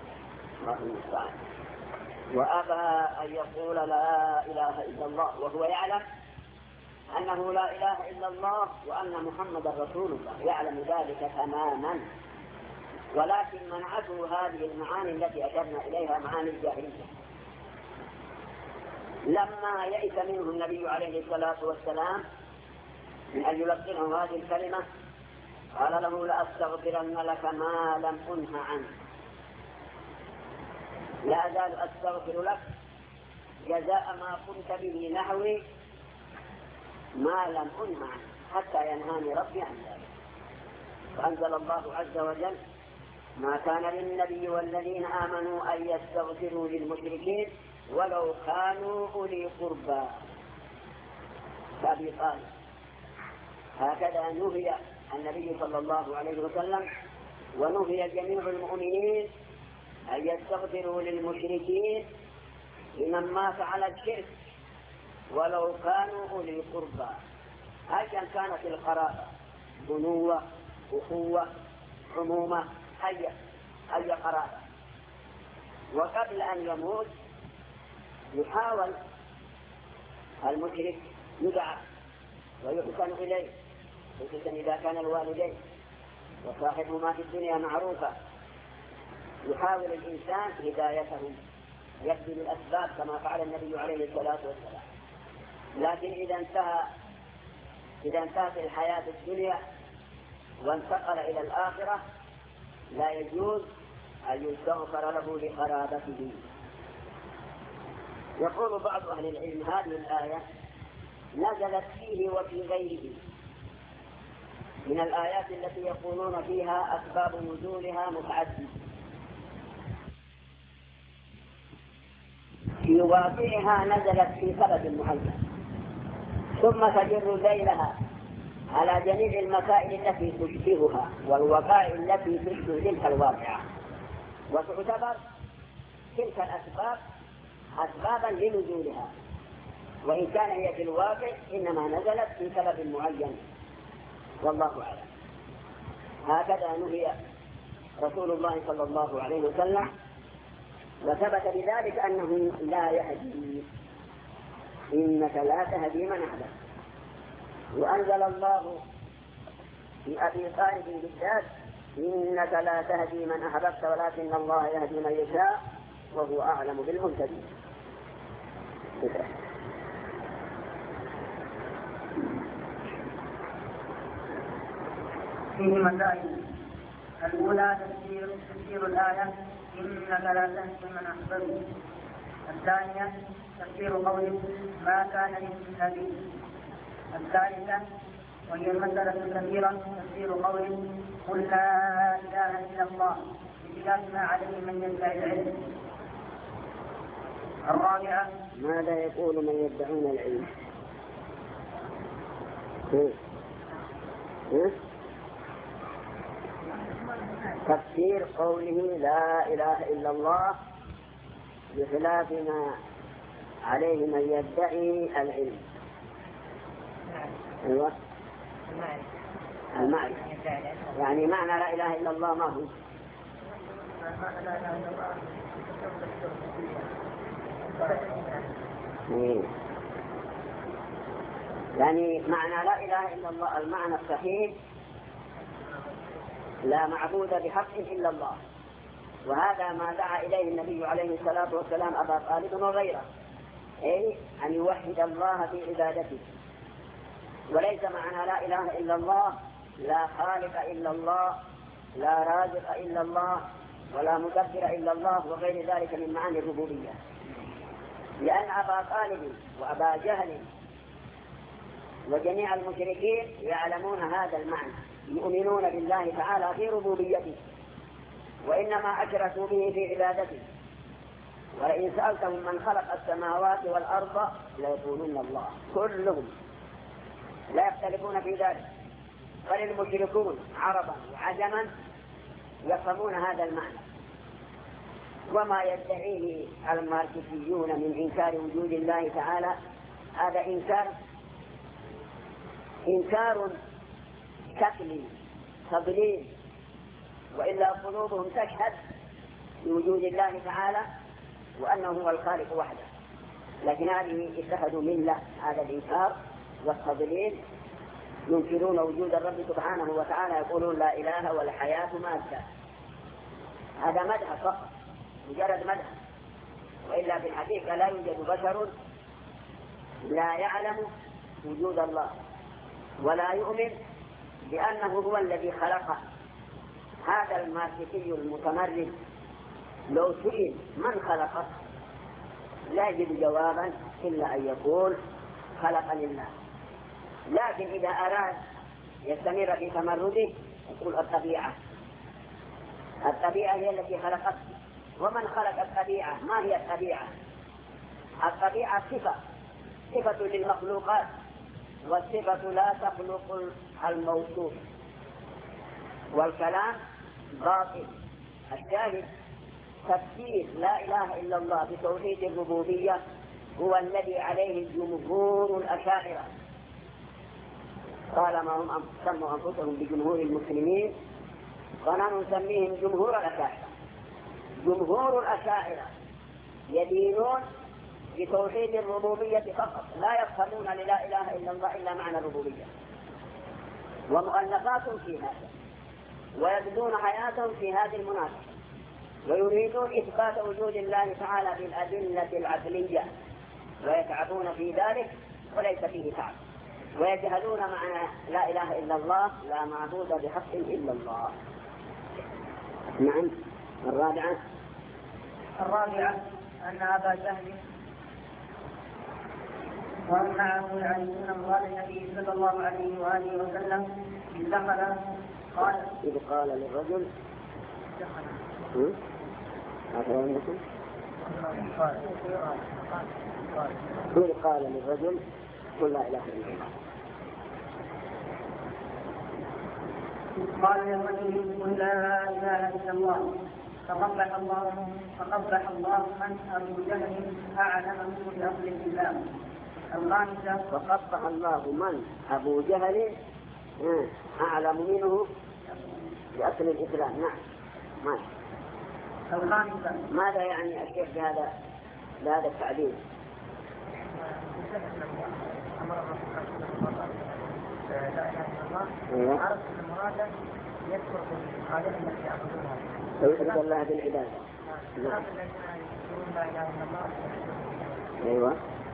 وأبى أن يقول لا إله إلا الله وهو يعلم أنه لا إله إلا الله وأن محمد رسول الله، يعلم ذلك تماما. ولكن منعته هذه المعاني التي أشرنا إليها، معاني الجاهلية. لما يئس منه النبي عليه الصلاة والسلام من أن يلقنه هذه الكلمة قال له: لأستغفرن لك ما لم أنه عنه. لا أزال أستغفر لك جزاء ما قمت به نحوي ما لم أنه عنه حتى ينهاني ربي عن ذلك. فأنزل الله عز وجل: ما كان للنبي والذين آمنوا أن يستغفروا للمشركين ولو كانوا أولي قربى. فأبي طالب هكذا نهي النبي صلى الله عليه وسلم ونهي جميع المؤمنين أن يستغفروا للمشركين لمن مات على الشرك ولو كانوا أولي قربى، أيا كانت القرابة، بنوة، أخوة، عمومة، أي أي قرابة. وقبل أن يموت يحاول المشرك يدعى ويحسن إليه، خصوصا إذا كان الوالدين وصاحبهما في الدنيا معروفة. يحاول الإنسان هدايتهم، يبذل الأسباب كما فعل النبي عليه الصلاة والسلام. لكن إذا انتهى إذا انتهت الحياة الدنيا وانتقل إلى الآخرة لا يجوز أن يستغفر له لقرابته. يقول بعض أهل العلم: هذه الآية نزلت فيه وفي غيره من الآيات التي يقولون فيها أسباب نزولها متعددة. في واقعها نزلت في سبب معين، ثم تجر ذيلها على جميع المسائل التي تشبهها والوقائع التي تشبه تلك الواقعة، وتعتبر تلك الأسباب أسبابا لنزولها، وإن كان هي في الواقع إنما نزلت في سبب معين، والله أعلم. هكذا نهي رسول الله صلى الله عليه وسلم، وثبت بذلك أنه لا يهدي، إنك لا تهدي من أحببت. وأنزل الله في أبي طالب بالذات: إنك لا تهدي من أحببت ولكن الله يهدي من يشاء وهو أعلم بالمهتدين. فيه مسائل. الأولى تفسير تفسير الآية: إنك لا تهدي من أحببت. الثانية تفسير قوله: ما كان للنبي. الثالثة وهي المسألة الكبيرة تفسير قوله: قل لا إله إلا الله، بخلاف ما عليه من يدعي العلم. الرابعة ماذا يقول من يدعون العلم؟ ها؟ ها؟ تفسير قوله لا إله إلا الله بخلاف ما عليه من يدعي العلم. أيوة، المعرفة. يعني معنى لا إله إلا الله ما هو؟ يعني معنى لا إله إلا الله المعنى الصحيح: لا معبود بحق إلا الله. وهذا ما دعا إليه النبي عليه الصلاة والسلام أبا طالب وغيره، أي أن يوحد الله في عبادته. وليس معنى لا إله إلا الله لا خالق إلا الله، لا رازق إلا الله، ولا مدبر إلا الله، وغير ذلك من معاني الربوبية. لأن أبا طالب وأبا جهل وجميع المشركين يعلمون هذا المعنى، يؤمنون بالله تعالى في ربوبيته، وإنما أشركوا به في عبادته. ولئن سألتهم من خلق السماوات والأرض ليقولون الله، كلهم لا يختلفون في ذلك. بل المشركون عربا وعجما يفهمون هذا المعنى. وما يدعيه الماركسيون من إنكار وجود الله تعالى هذا إنكار إنكار شكلي تضليل، وإلا قلوبهم تشهد بوجود الله تعالى وأنه هو الخالق وحده. لكن هذه اتخذوا ملة هذا الإنكار والتضليل، ينكرون وجود الرب سبحانه وتعالى، يقولون لا إله والحياة مادة. هذا مدح فقط، مجرد مدح، وإلا في الحقيقة لا يوجد بشر لا يعلم وجود الله ولا يؤمن بأنه هو الذي خلقه. هذا الماركسي المتمرد لو سئل من خلقه لا يجد جوابا إلا أن يقول خلقني الله. لكن إذا أراد يستمر في تمرده يقول الطبيعة. الطبيعة هي التي خلقت. ومن خلق الطبيعة؟ ما هي الطبيعة؟ الطبيعة صفة صفة للمخلوقات، والصفة لا تخلق الموصوف، والكلام باطل. الشاهد تفسير لا إله إلا الله بتوحيد الربوبية هو الذي عليه جمهور الأشاعرة، طالما هم سموا أنفسهم بجمهور المسلمين فنحن نسميهم جمهور الأشاعرة. جمهور الأشاعرة يدينون بتوحيد الربوبية فقط، لا يفهمون للا إله إلا الله إلا معنى الربوبية، ومؤلفات في هذا، ويبدون حياتهم في هذه المناسبة، ويريدون إثبات وجود الله تعالى بالأدلة العقلية، ويتعبون في ذلك وليس فيه تعب، ويجهلون معنى لا إله إلا الله، لا معبود بحق إلا الله. نعم. الرابعة الرابعة أن أبا جهل ومن معه يعرفون مراد النبي صلى الله عليه وآله وسلم دخل قال إذ قال للرجل دخل إذ قال للرجل قل لا إله إلا الله. قال للرجل قل لا إله إلا الله فقبح الله فقبح الله من أبو جهل أعلم منه بأصل الإسلام. الخامسة فقبح الله من أبو جهل أعلم منه بأصل الإسلام. نعم. ماشي. الخامسة ماذا يعني الشيخ بهذا بهذا التعبير؟ لا إله إلا الله عرف المراد يذكر بالآلهة التي يعبدونها ويثبت الله بالعبادة. نعم. الذين يقولون لا إله إلا الله أيوة.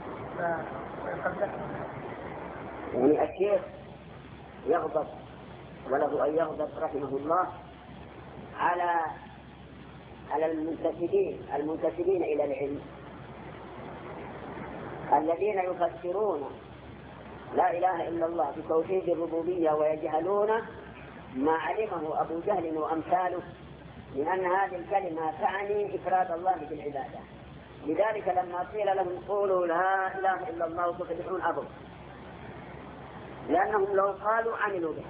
يعني الشيخ يغضب وله أن يغضب رحمه الله على على المنتسبين المنتسبين إلى العلم الذين يفسرون لا إله إلا الله بتوحيد الربوبية ويجهلون ما علمه أبو جهل وأمثاله من أن هذه الكلمة تعني إفراد الله بالعبادة. لذلك لما قيل لهم قولوا لا إله إلا الله تفلحون أبوا، لأنهم لو قالوا عملوا بها.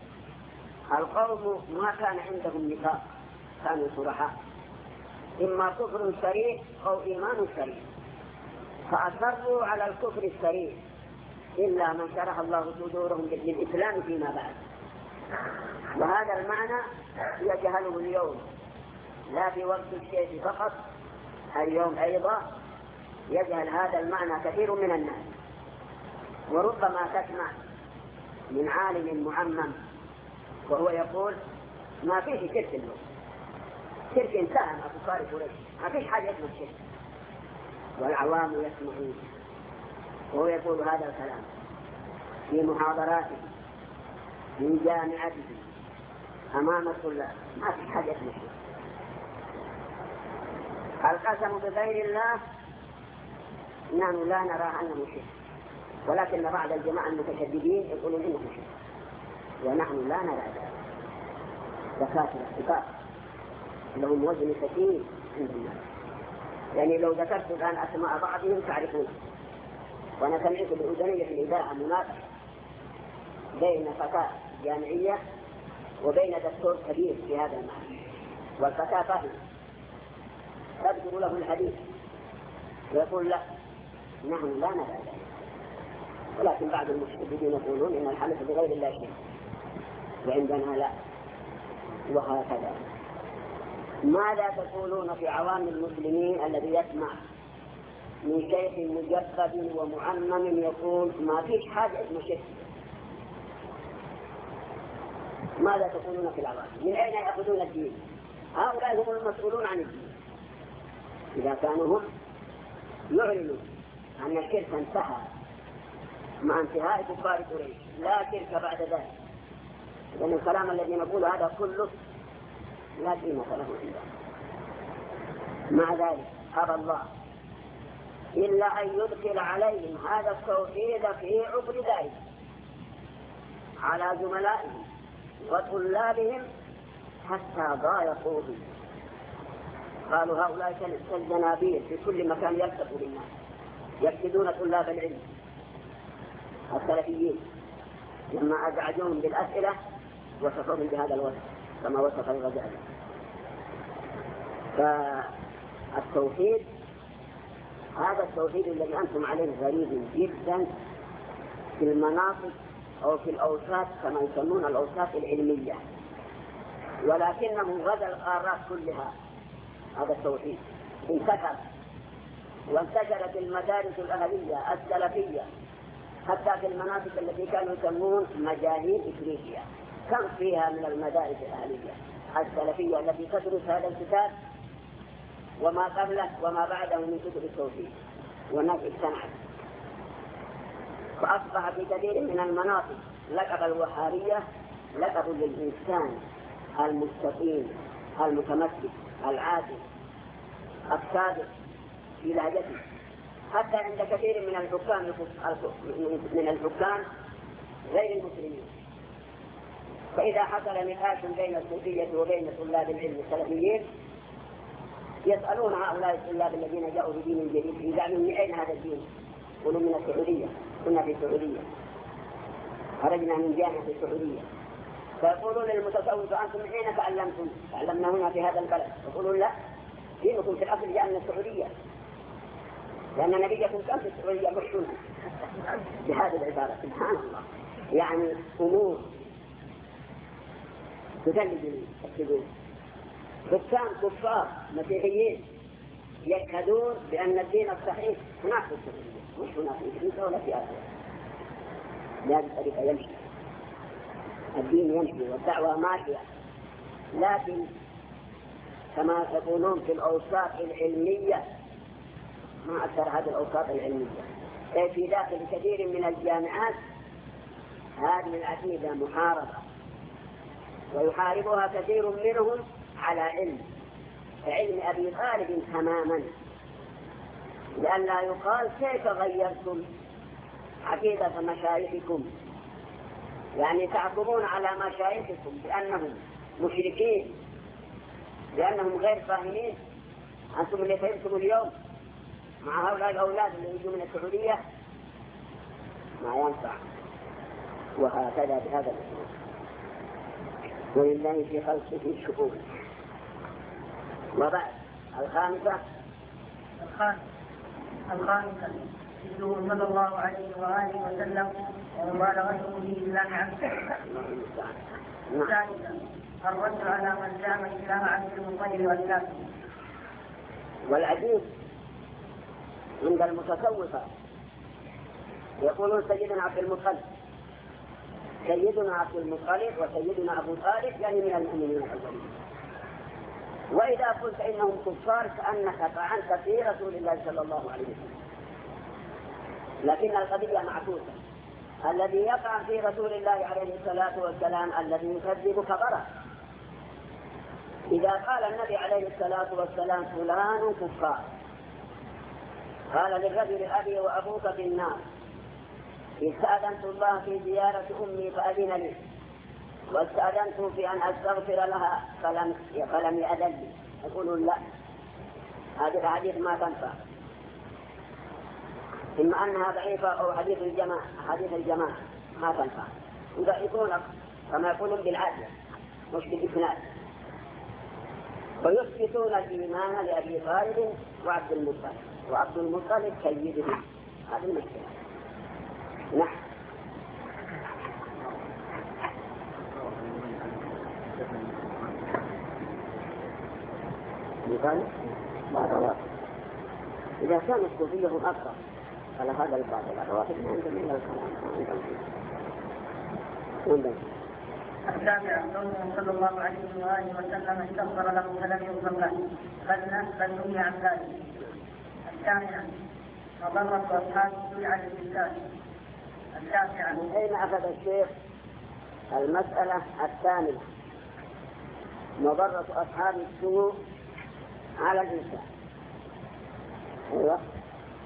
القوم ما كان عندهم نفاق، كانوا صرحاء، إما كفر سريع أو إيمان سريع، فأصروا على الكفر السريع إلا من شرح الله صدورهم للإسلام فيما بعد. وهذا المعنى يجهله اليوم، لا في وقت الشيخ فقط، اليوم أيضا يجهل هذا المعنى كثير من الناس. وربما تسمع من عالم معمم وهو يقول ما فيه شرك اليوم، شرك انتهى مع كفار قريش، ما فيش حاجة اسمه الشرك، والعوام يسمعون وهو يقول هذا الكلام في محاضراته في جامعته أمام الطلاب، ما في حاجة اسمه الشرك. القسم بغير الله نحن لا نرى أنه شرك، ولكن بعض الجماعة المتشددين يقولون إنه شرك، ونحن لا نرى ذلك. دكاترة احتكار لهم وزن كثير عند الناس، يعني لو ذكرت الآن أسماء بعضهم تعرفون. وأنا سمعت بأذني في الإذاعة مناقشة بين فتاة جامعية وبين دكتور كبير في هذا المعنى، والفتاة فاهمة تذكر له الحديث ويقول لا نحن لا نرى ذلك، ولكن بعض المشددين يقولون إن الحلف بغير الله شيء وعندنا لا. وهكذا ماذا تقولون في عوام المسلمين الذي يسمع من شيخ مجدد ومعمم يقول ما فيش حاجة اسمه شرك؟ ماذا تقولون في العوام؟ من أين يأخذون الدين؟ هؤلاء هم المسؤولون عن الدين. إذا كانوا هم يعلنوا أن الشرك انتهى مع انتهاء كفار قريش، لا شرك بعد ذلك، لأن الكلام الذي نقول هذا كله لا قيمة له عندنا. مع ذلك أبى الله إلا أن يدخل عليهم هذا التوحيد في عقر ذلك، على زملائهم وطلابهم حتى ضايقوا به. قالوا هؤلاء كالزنابير في كل مكان يلتقوا بالناس يفسدون طلاب العلم السلفيين، لما أزعجوهم بالأسئلة وصفوهم بهذا الوصف كما وصف الغزالي. فالتوحيد هذا التوحيد الذي أنتم عليه غريب جدا في المناطق أو في الأوساط كما يسمون الأوساط العلمية، ولكنه غزا القارات كلها. هذا التوحيد انتشر وانتشر في المدارس الأهلية السلفية حتى في المناطق التي كانوا يسمون مجاهيل إفريقيا. كم فيها من المدارس الأهلية السلفية التي تدرس هذا الكتاب وما قبله وما بعده من كتب التوحيد، والناس اجتمعت. فأصبح في كثير من المناطق لقب الوهابية لقب للإنسان المستقيم المتمسك العادل الصادق في لهجته، حتى عند كثير من الحكام من الحكام غير المسلمين. فإذا حصل نقاش بين الصوفية وبين طلاب العلم السلفيين يسألون هؤلاء الطلاب الذين جاءوا بدين جديد يزعمون من أين هذا الدين؟ يقولوا من السعودية، كنا في السعودية، خرجنا من جامعة السعودية. فيقولون للمتصوف أنتم من أين تعلمتم؟ تعلمنا هنا في هذا البلد. يقولون لا، دينكم في الأصل جاء من السعودية، لأن نبيكم كان في السعودية مشهور بهذه العبارة. سبحان الله، يعني أمور تجلد السجود. حكام كفار مسيحيين يشهدون بأن الدين الصحيح هناك في السعودية مش هناك في إفريقيا ولا في آسيا. بهذه الطريقة يمشي الدين، يمشي والدعوة ماشية. لكن كما يقولون في الأوساط العلمية ما أكثر هذه الأوساط العلمية، أي في داخل كثير من الجامعات هذه العقيدة محاربة، ويحاربها كثير منهم على علم علم أبي طالب تماما، لأن لا يقال كيف غيرتم عقيدة مشايخكم، يعني تعقبون على مشايخكم بأنهم مشركين، لأنهم غير فاهمين. أنتم اللي فهمتم اليوم مع هؤلاء الأولاد اللي يجوا من السعودية ما ينفع. وهكذا بهذا الأسلوب. ولله في خلقه شؤون. وبعد الخامسة الخامسة الخامسة جده صلى الله عليه وآله وسلم ومبالغته في الإسلام عنه. الثالثة الرد على من زعم الإسلام عن المطير والكافر. والعجيب عند المتصوفة يقولون سيدنا عبد المطلب سيدنا عبد المطلب وسيدنا أبو طالب يعني من المؤمنين الأولين. وإذا قلت إنهم كفار كأنك طعنت في رسول الله صلى الله عليه وسلم. لكن القضية معكوسة. الذي يقع في رسول الله عليه الصلاة والسلام الذي يكذب فبرأ. إذا قال النبي عليه الصلاة والسلام فلان كفار، قال للرجل أبي وأبوك في النار، استأذنت الله في زيارة أمي فأذن لي، واستأذنت في أن أستغفر لها فلم فلم يأذن لي. يقولون لا، هذه الحديث ما تنفع، إما أنها ضعيفة أو حديث الجماعة حديث الجماعة ما تنفع. يضعفون كما يقولون بالعافية مش بالإسناد، ويثبتون الإيمان لأبي طالب وعبد المطلب، وعبد المطلب سيدهم. هذه المشكلة. نعم. مثال إذا كان الصوفية هم أكثر على هذا الباطل الروافد ما عندهم إلا الكلام. عندهم السابع قوله صلى الله عليه وآله وسلم استغفر له فلم يغفر له بل نهي عن ذلك. الثامنة مضرة أصحاب السوء على الإنسان. التاسعة من أين أخذ الشيخ المسألة الثامنة مضرة أصحاب السوء على الإنسان؟ أيوة.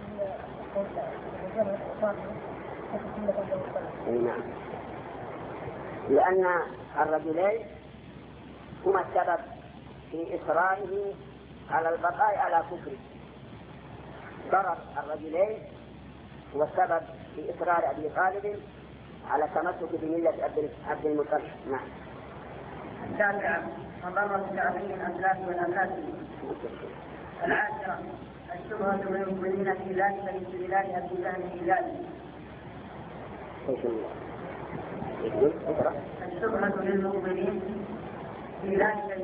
نعم. لأن الرجلين هما السبب في إصراره على البقاء على كفره. ضرر الرجلين هو السبب في إصرار أبي طالب على التمسك بملة عبد المطلب. نعم. التاسعة مضرة تعظيم الأسلاف والأكاسي. العاشرة الشبهة من المؤمنين في ذلك لاستدلال أبي جهل في ذلك. الشبهة للمؤمنين في ذلك.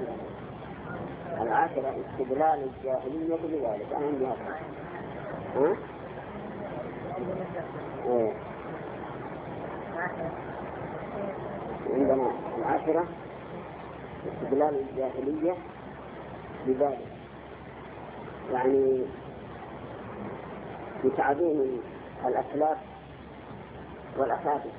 العاشرة استدلال الجاهلية بذلك. أنا عندي هذا. ها؟ إيه. عندنا العاشرة استدلال الجاهلية بذلك، يعني بتعظيم الأسلاف والأكابر.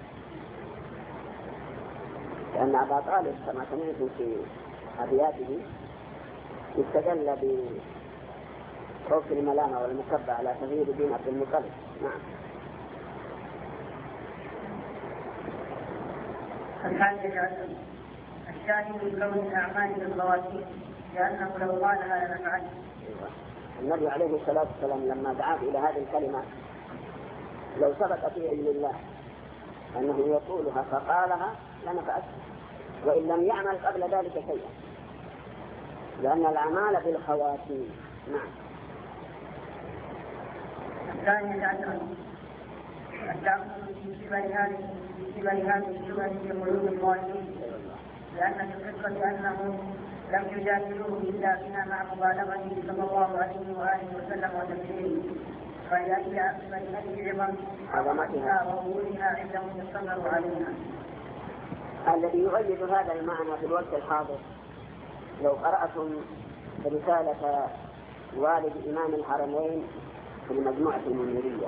لأن أبا طالب كما سمعتم في أبياته استدل بخوف الملامة والمكبة على تغيير دين عبد المطلب. نعم. الحادية عشر الشاهد بكون الأعمال بالخواتيم لأنه لو قالها لنفعته. النبي عليه الصلاة والسلام لما دعا إلى هذه الكلمة لو ثبت في علم الله أنه يقولها فقالها لنفعته، وإن لم يعمل قبل ذلك شيئا، لأن الأعمال بالخواتيم. نعم. الثانية عشر التعبد في كبر هذه في كبر هذه الشبهة في قلوب الظالمين، لأن في القصة أنهم لم يجادلوه إلا بها مع مبالغته صلى الله عليه وآله وسلم وتكفيره، فلأجل عظمتها وظهورها عندهم يستمر عليها. الذي يؤيد هذا المعنى في الوقت الحاضر لو قرأتم رسالة والد إمام الحرمين في المجموعة المنيرية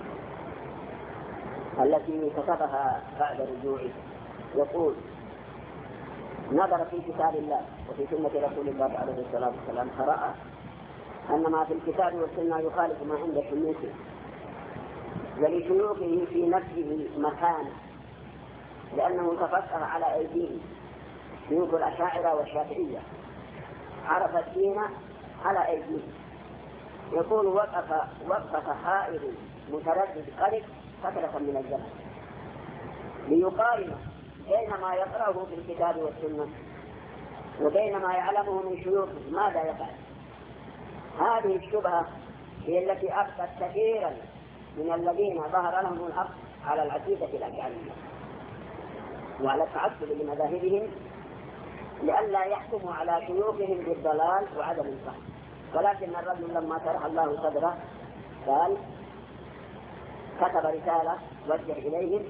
التي كتبها بعد رجوعه، يقول: نظر في كتاب الله وفي سنة رسول الله عليه الصلاة والسلام فرأى أن ما في الكتاب والسنة يخالف ما عند شيوخه، ولشيوخه في نفسه مكانه، لأنه تفقه على أيديهم شيوخ الأشاعرة والشافعية، عرف الدين على أيديهم. يقول: وقف وقف حائر متردد قلق فترة من الزمن ليقارن بين ما يقرأه في الكتاب والسنة وبين ما يعلمه من شيوخه ماذا يفعل. هذه الشبهة هي التي أبقت كثيرا من الذين ظهر لهم الحق على العقيدة الأشعرية وعلى التعصب لمذاهبهم، لئلا يحكموا على شيوخهم بالضلال وعدم الفهم. ولكن الرجل لما شرح الله صدره قال كتب رسالة وجه إليهم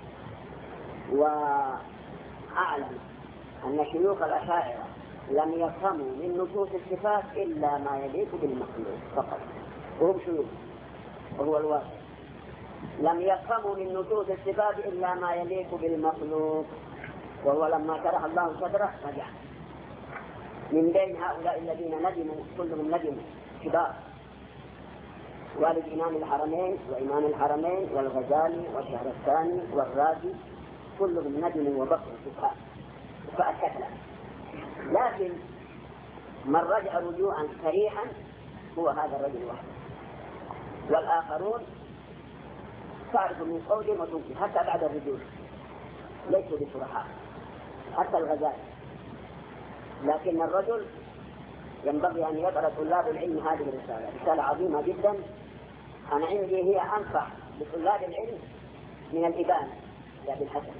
وأعلم أن شيوخ الأشاعرة لم يفهموا من نصوص الصفات إلا ما يليق بالمخلوق فقط، وهم شيوخ وهو الواقع. لم يفهموا من نصوص الصفات إلا ما يليق بالمخلوق، وهو لما شرح الله صدره رجع. من بين هؤلاء الذين ندموا كلهم ندموا كبار، والد إمام الحرمين وإمام الحرمين والغزالي والشهرستاني والرازي، كلهم ندموا وبقوا سفهاء سفهاء شكلا. لكن من رجع رجوعا صريحا هو هذا الرجل وحده، والآخرون تعرف من قولهم وتنكر حتى بعد الرجوع ليسوا بصرحاء، حتى الغزالي. لكن الرجل ينبغي أن يقرأ طلاب العلم هذه الرسالة، رسالة عظيمة جدا. أنا عندي هي أنفع لطلاب العلم من الإبانة لأبي الحسن،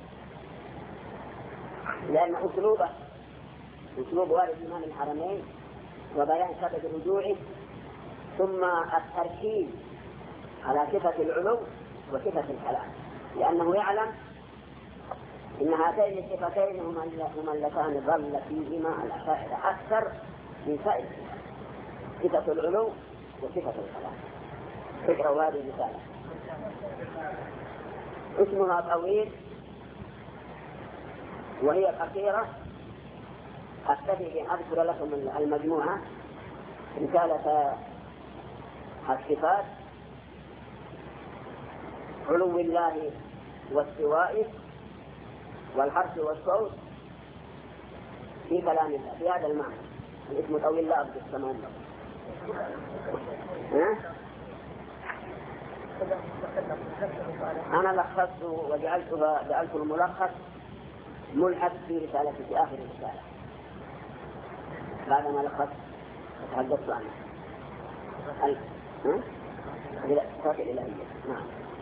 لأن أسلوبه أسلوب والد إمام الحرمين وبيان سبب رجوعه، ثم التركيز على صفة العلو وصفة الكلام، لأنه يعلم إن هاتين الصفتين هما اللتان ظل فيهما الأشاعرة أكثر من سائر الصفات، صفة العلو وصفة الكلام. اقرأوا هذه الرسالة اسمها طويل وهي قصيرة، أكتفي بأن أذكر لكم المجموعة: رسالة الصفات، علو الله واستوائه، والحرف والصوت في كلام الله في هذا المعنى. الاسم طويل لا أبدو السماء أنا لخصت وجعلتها جعلت الملخص ملحق في رسالة في آخر الرسالة بعد ما لخصت تحدثت عنه. ها؟ الصفات الإلهية. نعم.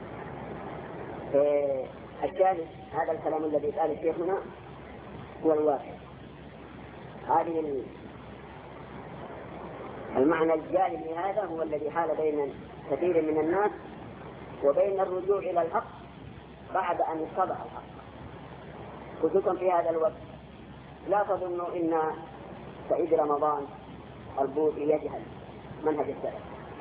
الثالث هذا الكلام الذي قال الشيخ هنا هو الواقع. هذه المعنى الجالي لهذا هو الذي حال بين كثير من الناس وبين الرجوع إلى الحق بعد أن اتضح الحق، خصوصا في هذا الوقت. لا تظنوا إن سعيد رمضان البوطي يجهل منهج السلف،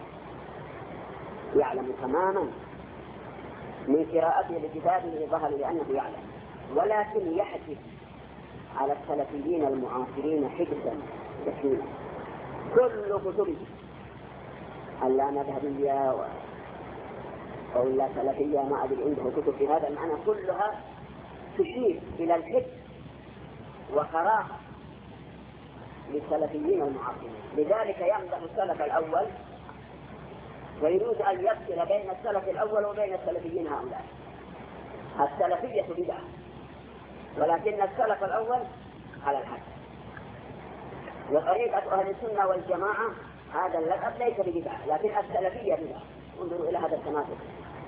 يعلم تماما من قراءته لكتابه ظهر لأنه يعلم، ولكن يحدث على السلفيين المعاصرين حدثا كثيرا. كل كتبه اللامذهبية أو لا سلفية ما أدري عنده كتب في هذا المعنى كلها تشير إلى الحد وكراهة للسلفيين المعاصرين. لذلك يمدح السلف الأول ويريد أن يفصل بين السلف الأول وبين السلفيين هؤلاء. السلفية بدعة ولكن السلف الأول على الحق. وطريقة أهل السنة والجماعة هذا اللقب ليس ببدعة لكن السلفية بدعة. انظروا إلى هذا التناسق.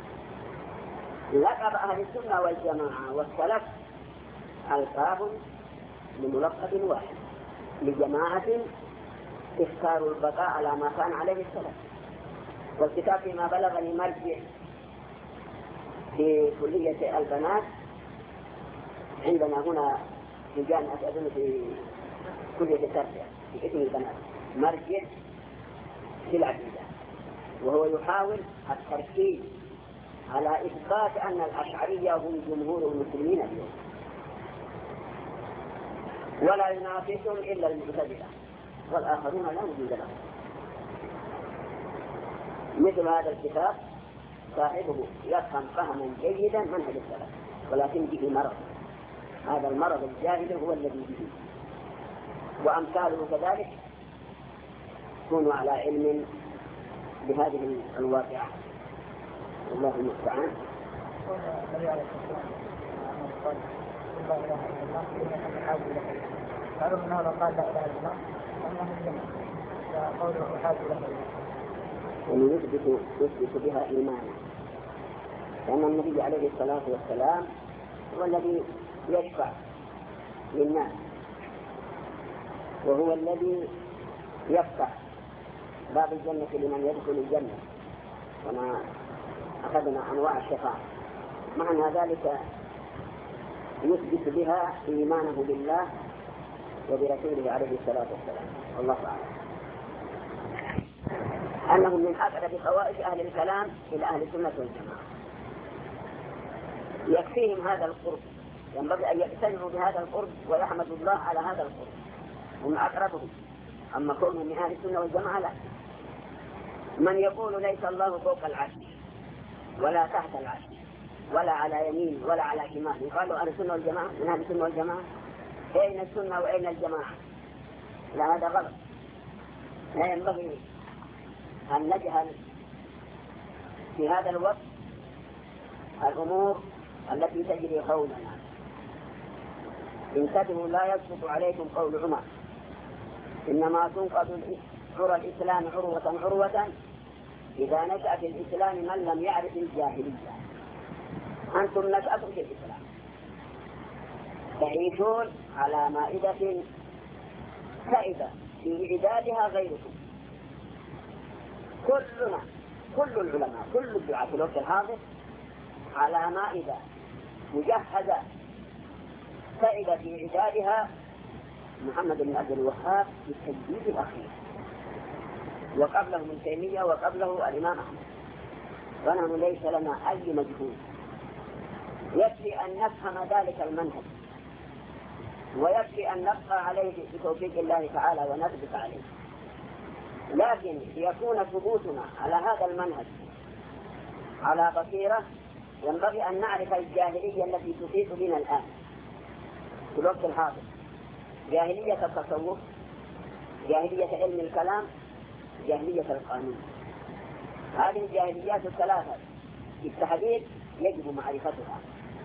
لقب أهل السنة والجماعة والسلف ألقاب لملقب واحد لجماعة اختاروا البقاء على ما كان عليه السلف. والكتاب فيما بلغني مرجع في كلية البنات عندنا هنا في جامعة أظن في كلية التربية في اسم البنات مرجع في العقيدة، وهو يحاول التركيز على إثبات أن الأشعرية هم جمهور المسلمين اليوم ولا ينافسهم إلا المعتزلة والآخرون لا وجود لهم. مثل هذا الكتاب صاحبه يفهم فهما جيدا منهج السلف ولكن به مرض. هذا المرض الجاهل هو الذي به، وأمثاله كذلك يكونوا على علم بهذه الواقعة. الله المستعان. معلوم أنه لو قال لا إله إلا الله أنه الجنة وقوله أحاج له أن يثبت يثبت بها إيمانا، لأن النبي عليه الصلاة والسلام هو الذي يشفع للناس وهو الذي يفتح باب الجنة لمن يدخل الجنة، وما أخذنا أنواع الشفاعة. معنى ذلك يثبت بها إيمانه بالله وبرسوله عليه الصلاة والسلام. الله تعالى أنهم من أقرب فوائد أهل الكلام إلى أهل السنة والجماعة. يكفيهم هذا القرب، ينبغي أن يقتنعوا بهذا القرب ويحمدوا الله على هذا القرب، هم أقربهم. أما كونهم من أهل السنة والجماعة لا. من يقول ليس الله فوق العرش ولا تحت العرش ولا على يمين ولا على شمال يقالوا أهل السنة والجماعة من أهل السنة والجماعة. أين السنة وأين الجماعة؟ لا، هذا غلط. لا ينبغي أن نجهل في هذا الوقت الأمور التي تجري حولنا. انتبهوا لا يسقط عليكم قول عمر إنما تنقض عرى الإسلام عروة عروة إذا نشأ في الإسلام من لم يعرف الجاهلية. أنتم نشأتم في الإسلام تعيشون على مائدة سائدة في عدادها غيركم. كلنا كل العلماء كل الدعاة في الوقت الحاضر على مائدة مجهزة سائدة في عدادها محمد بن عبد الوهاب بالتجديد الأخير، وقبله ابن تيمية وقبله الإمام أحمد، ونحن ليس لنا أي مجهود. يكفي أن نفهم ذلك المنهج ويكفي أن نبقى عليه بتوفيق الله تعالى ونثبت عليه. لكن ليكون ثبوتنا على هذا المنهج على بصيرة ينبغي أن نعرف الجاهلية التي تحيط بنا الآن في الوقت الحاضر، جاهلية التصوف، جاهلية علم الكلام، جاهلية القانون. هذه الجاهليات الثلاثة بالتحديد يجب معرفتها.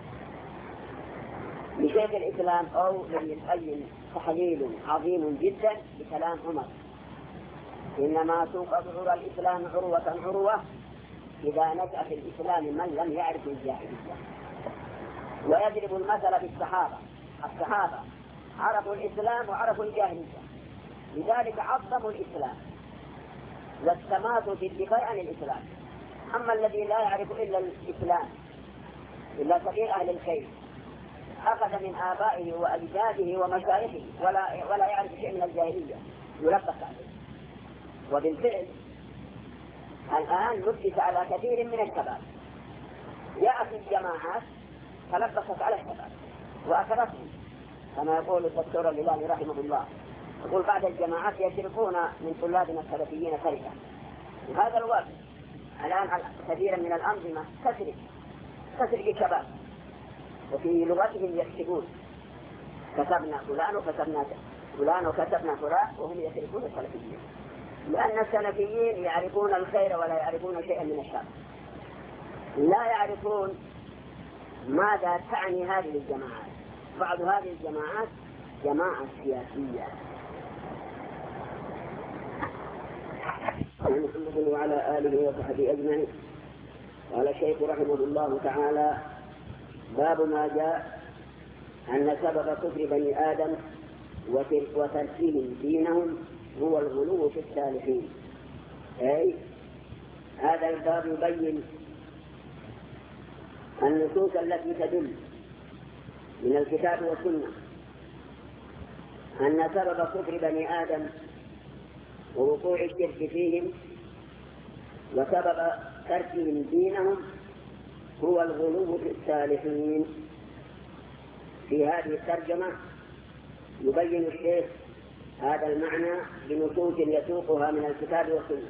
لشيخ الإسلام أو لابن القيم تحليل عظيم جدا بكلام عمر: إنما توقف عرى الإسلام عروة عروة إذا نشأ في الإسلام من لم يعرف الجاهلية. ويضرب المثل بالصحابة، الصحابة عرفوا الإسلام وعرفوا الجاهلية، لذلك عظموا الإسلام واستماتوا في الدفاع عن الإسلام. أما الذي لا يعرف إلا الإسلام إلا سبيل أهل الخير أخذ من آبائه وأجداده ومشايخه ولا, ولا يعرف شيء من الجاهلية يلبس عليه. وبالفعل الآن لبس على كثير من الشباب، يأتي الجماعات تلبست على الشباب وأخذتهم، كما يقول الدكتور الليلاني رحمه الله، يقول بعد الجماعات يشركون من طلابنا السلفيين سرقة. وهذا الواقع الآن كثيرا من الأنظمة تسرق تسرق الشباب، وفي لغتهم يكتبون كتبنا فلان وكتبنا فلان وكتبنا فلان، وهم يسرقون السلفيين، لأن السلفيين يعرفون الخير ولا يعرفون شيئا من الشر، لا يعرفون ماذا تعني هذه الجماعات. بعض هذه الجماعات جماعة سياسية. محمد وعلى آله وصحبه أجمعين. قال الشيخ رحمه الله تعالى: باب ما جاء أن سبب كفر بني آدم وتركهم دينهم هو الغلو في الصالحين. أي هذا الباب يبين النصوص التي تدل من الكتاب والسنة أن سبب كفر بني آدم ووقوع الشرك فيهم وسبب تركهم دينهم هو الغلو في الصالحين. في هذه الترجمة يبين الشيخ هذا المعنى بنصوص يسوقها من الكتاب والسنة.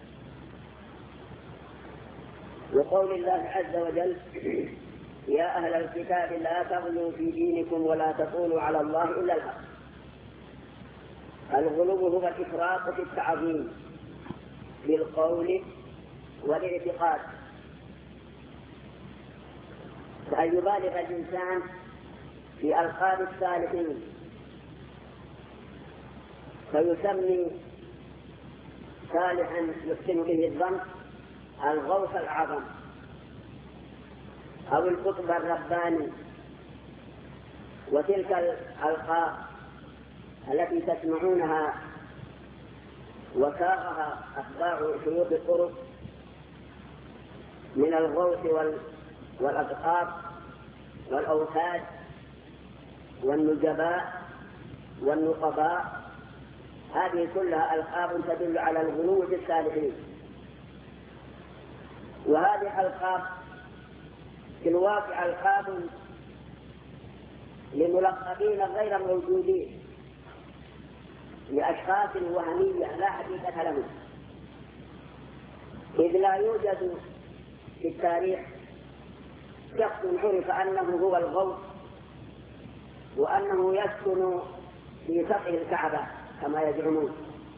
وقول الله عز وجل: يا أهل الكتاب لا تغلوا في دينكم ولا تقولوا على الله إلا الحق. الغلو هو الإفراط في التعظيم بالقول والاعتقاد، فأن يبالغ الإنسان في ألقاب الصالحين فيسمي صالحا يحسن به الظن الغوث الأعظم أو القطب الرباني، وتلك الألقاب التي تسمعونها وساقها أتباع شيوخ الطرق من الغوث والأقطاب والأوتاد والنجباء والنقباء، هذه كلها ألقاب تدل على الغلو في الصالحين. وهذه الألقاب في الواقع ألقاب لملقبين غير موجودين، لأشخاص وهمية لا حقيقة لهم، إذ لا يوجد في التاريخ شخص عرف أنه هو الغوث وأنه يسكن في سطح الكعبة كما يزعمون،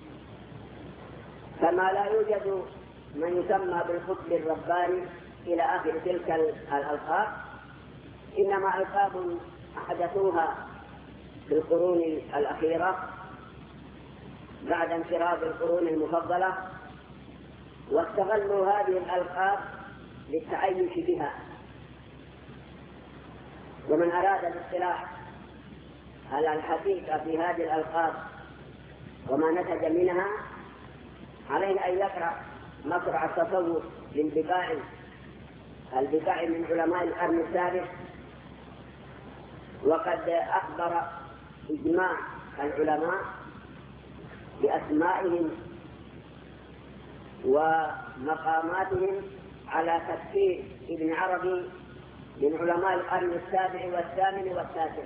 كما لا يوجد من يسمى بالقطب الرباني إلى آخر تلك الألقاب، إنما ألقاب أحدثوها في القرون الأخيرة بعد انقراض القرون المفضلة، واستغلوا هذه الألقاب للتعيش بها. ومن أراد الاطلاع على الحقيقة في هذه الألقاب وما نتج منها عليه أن يقرأ مصرع التصوف للبقاع البقاع من علماء القرن السابع، وقد أخبر إجماع العلماء بأسمائهم ومقاماتهم على تفسير ابن عربي من علماء القرن السابع والثامن والتاسع.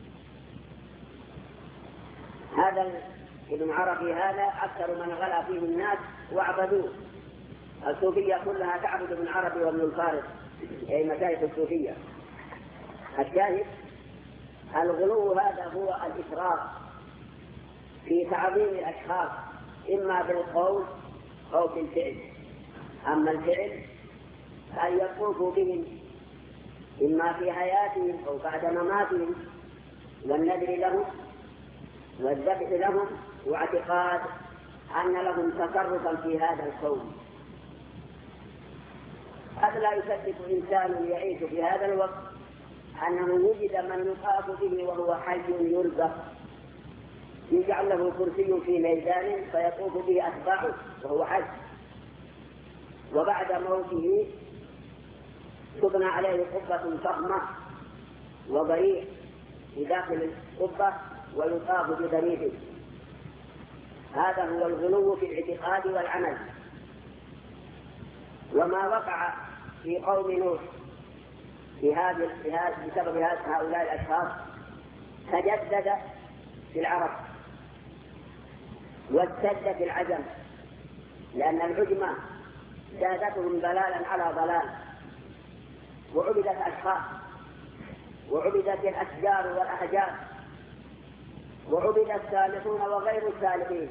هذا ابن عربي هذا أكثر من غلا فيه الناس وعبدوه. الصوفية كلها تعبد ابن عربي وابن الفارس، أي مشايخ الصوفية. الشاهد الغلو هذا هو الإسراف في تعظيم الأشخاص إما بالقول أو بالفعل. أما الفعل فأن يطوفوا بهم إما في حياتهم أو بعد مماتهم والنذر لهم والذبح لهم واعتقاد أن لهم تصرفا في هذا الكون. قد لا يصدق إنسان يعيش في هذا الوقت أنه وجد من يطاف به وهو حي يرزق، يجعل له كرسي في ميدان فيطوف به أتباعه وهو حي، وبعد موته تبنى عليه قبة فخمة وضريح في داخل القبة ويطاف بضريحه. هذا هو الغلو في الاعتقاد والعمل. وما وقع في قوم نوح في هذا بسبب هؤلاء الأشخاص تجدد في العرب واشتد في العجم، لأن العجمة زادتهم ضلالا على ضلال، وعبدت أشخاص، وعبدت الأشجار والأحجار، وعبد الصالحون وغير الصالحين.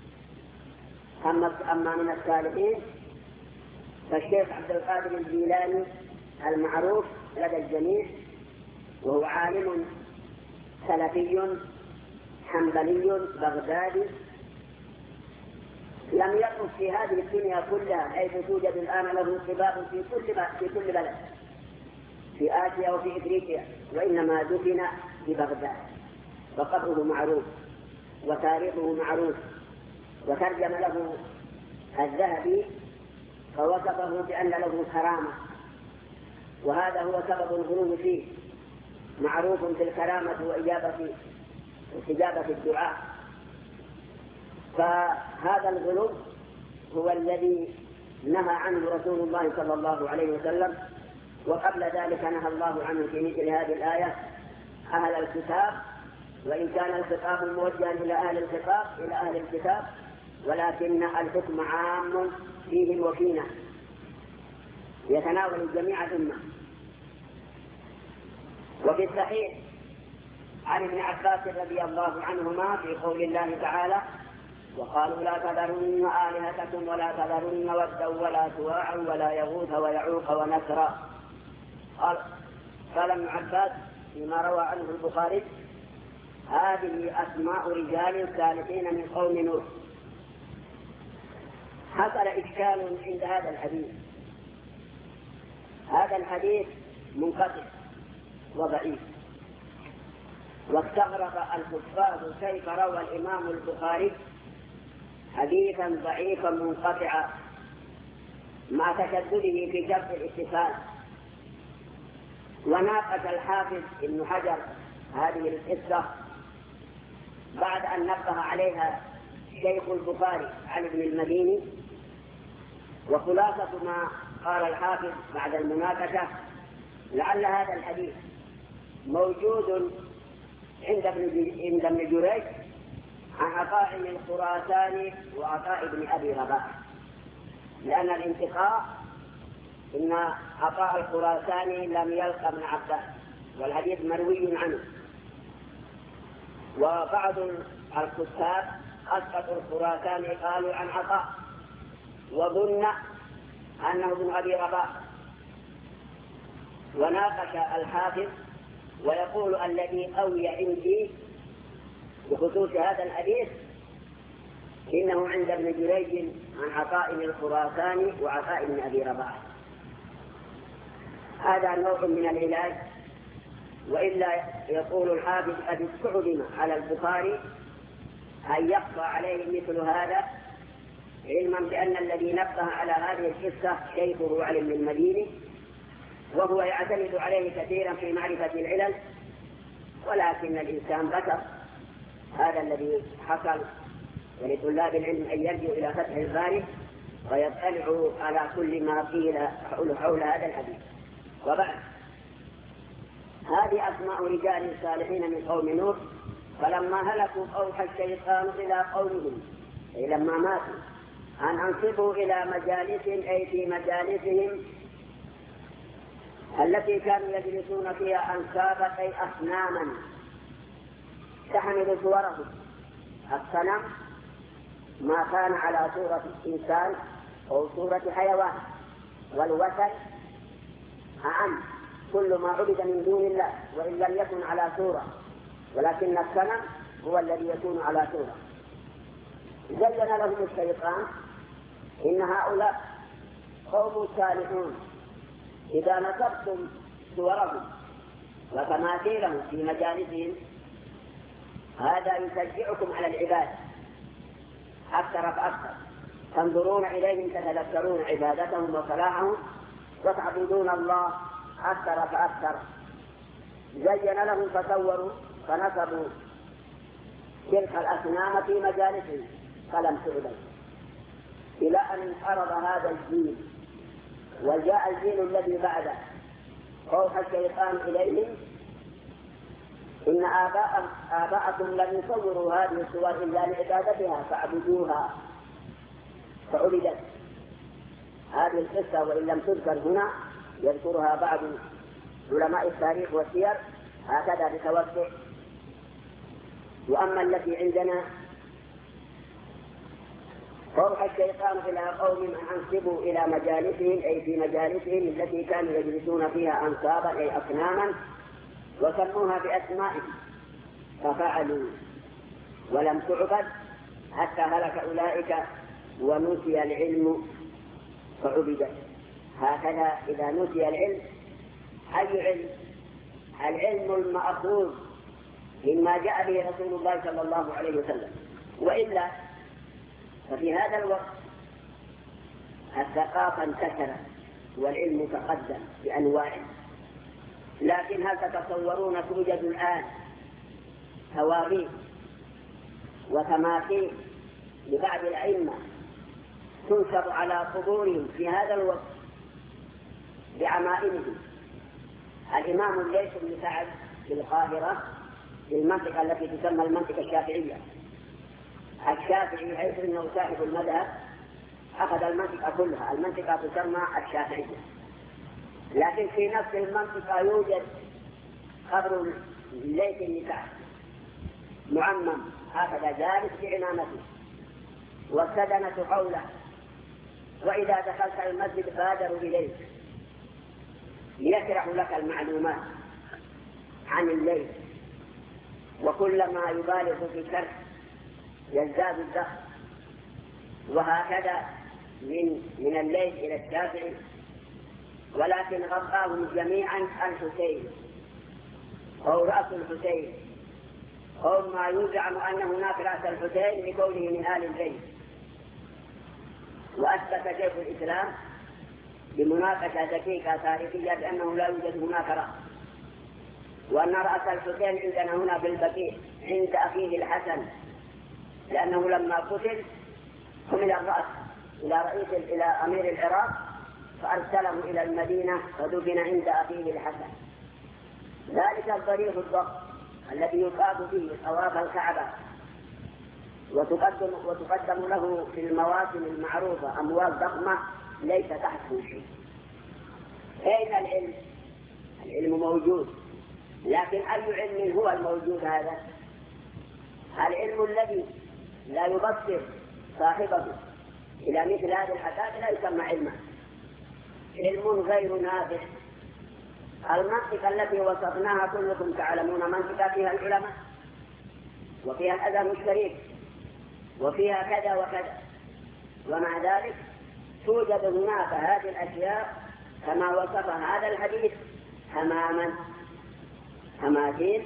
أما من الصالحين فالشيخ عبد القادر الجيلاني المعروف لدى الجميع، وهو عالم سلفي حنبلي بغدادي لم يطف في هذه الدنيا كلها، حيث توجد الآن له قباب في كل في كل بلد في آسيا وفي إفريقيا، وإنما دفن في بغداد، وقبره معروف وتاريخه معروف، وترجم له الذهبي فوصفه بأن له كرامة، وهذا هو سبب الغلو فيه، معروف في الكرامة وإجابة استجابة الدعاء. فهذا الغلو هو الذي نهى عنه رسول الله صلى الله عليه وسلم، وقبل ذلك نهى الله عنه في مثل هذه الآية أهل الكتاب، وإن كان الخطاب موجها إلى أهل الخطاب إلى أهل الكتاب، ولكن الحكم عام فيهم وفينا يتناول الجميع ثم. وفي الصحيح عن ابن عباس رضي الله عنهما في قول الله تعالى: وقالوا لا تذرن آلهتكم ولا تذرن ودا ولا سواعا ولا يغوث ويعوق ونسرا. قال قال ابن عباس فيما روى عنه البخاري: هذه أسماء رجال صالحين من قوم نوح. حصل إشكال عند هذا الحديث. هذا الحديث منقطع وضعيف، واستغرب الحفاظ كيف روى الإمام البخاري حديثا ضعيفا منقطعا مع تشدده في جبر الاتصال. وناقش الحافظ ابن حجر هذه القصة بعد أن نبه عليها شيخ البخاري علي بن المديني. وخلاصة ما قال الحافظ بعد المناقشة: لعل هذا الحديث موجود عند ابن جريج عن عطاء بن الخراساني وعطاء بن أبي رباح، لأن الانتقاء إن عطاء الخراساني لم يلقى ابن عباس، والحديث مروي عنه. وبعض الكتاب أسقطوا الخراساني قالوا عن عطاء، وظن أنه ابن أبي رباح. وناقش الحافظ ويقول: الذي قوي عندي بخصوص هذا الحديث إنه عند ابن جريج عن عطاء الخراساني وعطاء بن أبي رباح. هذا نوع من العلاج، وإلا يقول الحافظ: قد استعظم على البخاري أن يقطع عليه مثل هذا، علما بأن الذي نبه على هذه القصة شيخه علي بن المديني، وهو يعتمد عليه كثيرا في معرفة العلل، ولكن الإنسان بشر. هذا الذي حصل، ولطلاب العلم أن يرجعوا إلى فتح الباري ويطلعوا على كل ما قيل حول هذا الحديث. وبعد، هذه أسماء رجال صالحين من قوم نوح. فلما هلكوا أوحى الشيطان إلى قومهم، أي لما ماتوا، أن أنصبوا إلى مجالسهم، أي في مجالسهم التي كانوا يجلسون فيها أنصابا أي أصناما تحمل صورهم الصنم ما كان على صورة إنسان أو صورة حيوان، والوثن أعم كل ما عبد من دون الله وإن لم يكن على صورة، ولكن الصنم هو الذي يكون على صورة. زين لهم الشيطان إن هؤلاء قوم صالحون، إذا نصبتم صورهم وتماثيلهم في مجالسهم هذا يشجعكم على العبادة أكثر فأكثر، تنظرون إليهم تتذكرون عبادتهم وصلاحهم وتعبدون الله أكثر فأكثر. زين لهم فصوروا فنصبوا تلك الأصنام في مجالسهم فلم تعبد، إلى أن انقرض هذا الجيل وجاء الجيل الذي بعده أوحى الشيطان إليهم إن آباء آباءكم لم يصوروا هذه الصور إلا لعبادتها فاعبدوها فعبدت. هذه القصة وإن لم تذكر هنا يذكرها بعض علماء التاريخ والسير هكذا بتوسع. وأما التي عندنا فأوحى الشيطان إلى قوم أن أنصبوا إلى مجالسهم أي في مجالسهم التي كانوا يجلسون فيها أنصابا أي أصناما وسموها بأسمائهم ففعلوا ولم تعبد حتى هلك أولئك ونسي العلم فعبدت. هكذا إذا نسي العلم، أي علم؟ العلم المأخوذ مما جاء به رسول الله صلى الله عليه وسلم، وإلا ففي هذا الوقت الثقافة انتشرت والعلم تقدم بأنواعه، لكن هل تتصورون توجد الآن تواريخ وتماثيل لبعض الأئمة تنصب على قبورهم في هذا الوقت بعمائمهم؟ الإمام الليث بن سعد في القاهرة في المنطقة التي تسمى المنطقة الشافعية، الشافعي حيث انه صاحب المذهب اخذ المنطقه كلها، المنطقه تسمى الشافعيه، لكن في نفس المنطقه يوجد قبر الليث بن سعد معمم هكذا جالس بعمامته والسدنه حوله، واذا دخلت المسجد بادروا اليك ليشرحوا لك المعلومات عن الليث، وكلما يبالغ في الشرح يزداد الدخل. وهكذا من من الليث إلى الشافعي، ولكن غطاهم جميعا الحسين أو رأس الحسين أو ما يزعم أن هناك رأس الحسين لكونه من آل البيت. وأثبت شيخ الإسلام بمناقشة دقيقة تاريخية بأنه لا يوجد هناك رأس، وأن رأس الحسين عندنا هنا في البقيع عند أخيه الحسن، لأنه لما قتل حمل الرأس إلى رئيس إلى أمير العراق فأرسله إلى المدينة ودفن عند أخيه الحسن. ذلك الطريق الضخم الذي يقاد به طواف الكعبة وتقدم, وتقدم له في المواسم المعروفة أموال ضخمة ليس تحته شيء. أين العلم؟ العلم موجود، لكن أي علم هو الموجود هذا؟ العلم الذي لا يبصر صاحبه إلى مثل هذه الحقائق لا يسمى علما، علم غير نافع. المنطقة التي وصفناها كلكم تعلمون منطقة فيها العلماء وفيها الأذان الشريف وفيها كذا وكذا، ومع ذلك توجد هناك هذه الأشياء كما وصف هذا الحديث تماما، تماثيل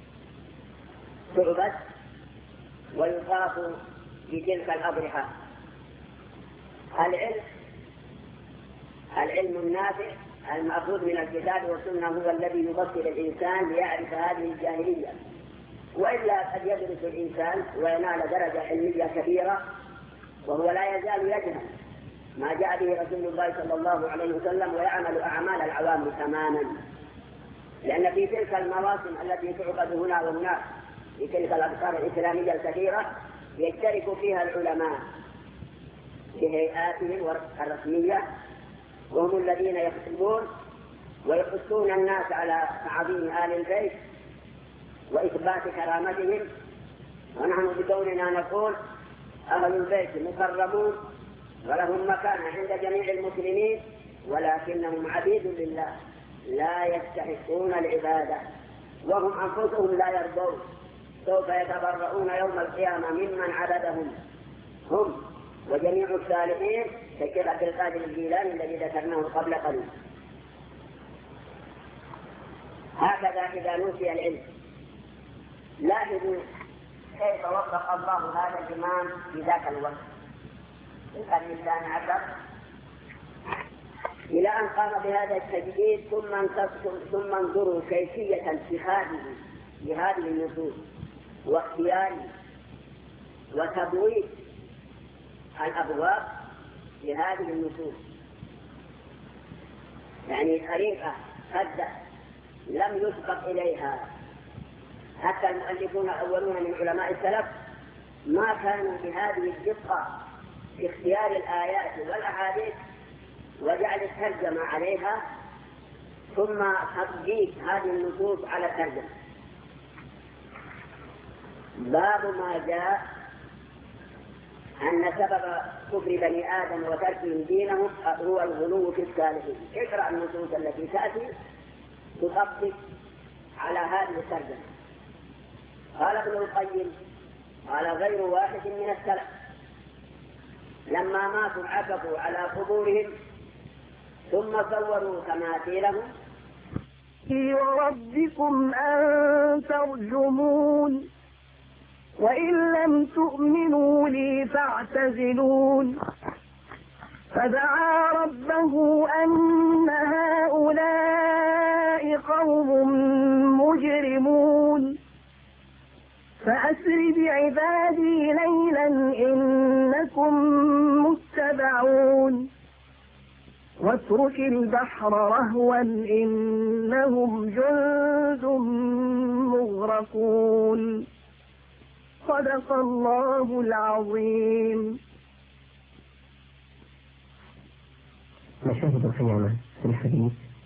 تعبد ويخاف بتلك الأضرحة. العلم العلم النافع المأخوذ من الكتاب والسنة هو الذي يبصر الإنسان ليعرف هذه الجاهلية، وإلا قد يدرس الإنسان وينال درجة علمية كبيرة وهو لا يزال يجهل ما جاء به رسول الله صلى الله عليه وسلم ويعمل أعمال العوام تماما، لأن في تلك المواسم التي تعقد هنا وهناك في تلك الأذكار الإسلامية الكثيرة يشترك فيها العلماء بهيئاتهم الرسمية، وهم الذين يكتبون ويحثون الناس على تعظيم آل البيت وإثبات إثبات كرامتهم، ونحن بكوننا نقول أهل البيت مكرمون ولهم مكانة عند جميع المسلمين، ولكنهم عبيد لله لا يستحقون العبادة، وهم أنفسهم لا يرضون، سوف يتبرؤون يوم القيامة ممن عبدهم هم وجميع الصالحين كالشيخ عبد القادر الجيلاني الذي ذكرناه قبل قليل. هكذا إذا نسي العلم. لاحظوا كيف وفق الله هذا الإمام في ذاك الوقت في القرن الثاني عشر إلى أن قام بهذا التجديد، ثم ثم انظروا كيفية اتخاذه لهذه النصوص واختياره وتبويب الأبواب لهذه النصوص، يعني طريقة قد لم يسبق إليها حتى المؤلفون الأولون من علماء السلف ما كانوا بهذه الدقة في اختيار الآيات والأحاديث وجعل الترجمة عليها ثم تطبيق هذه النصوص على الترجمة. باب ما جاء أن سبب كفر بني آدم وتركهم دينهم هو الغلو في الصالحين. اقرأ النصوص التي تأتي تطبق على هذه الترجمة. قال ابن القيم قال غير واحد من السلف لما ماتوا عكفوا على قبورهم ثم صوروا تماثيلهم وربكم أن ترجمون وإن لم تؤمنوا لي فاعتزلون. فدعا ربه أن هؤلاء قوم مجرمون فأسر بعبادي ليلا إنكم متبعون واترك البحر رهوا إنهم جند مغرقون. صدق الله العظيم. مشاهد القيامة في الحديث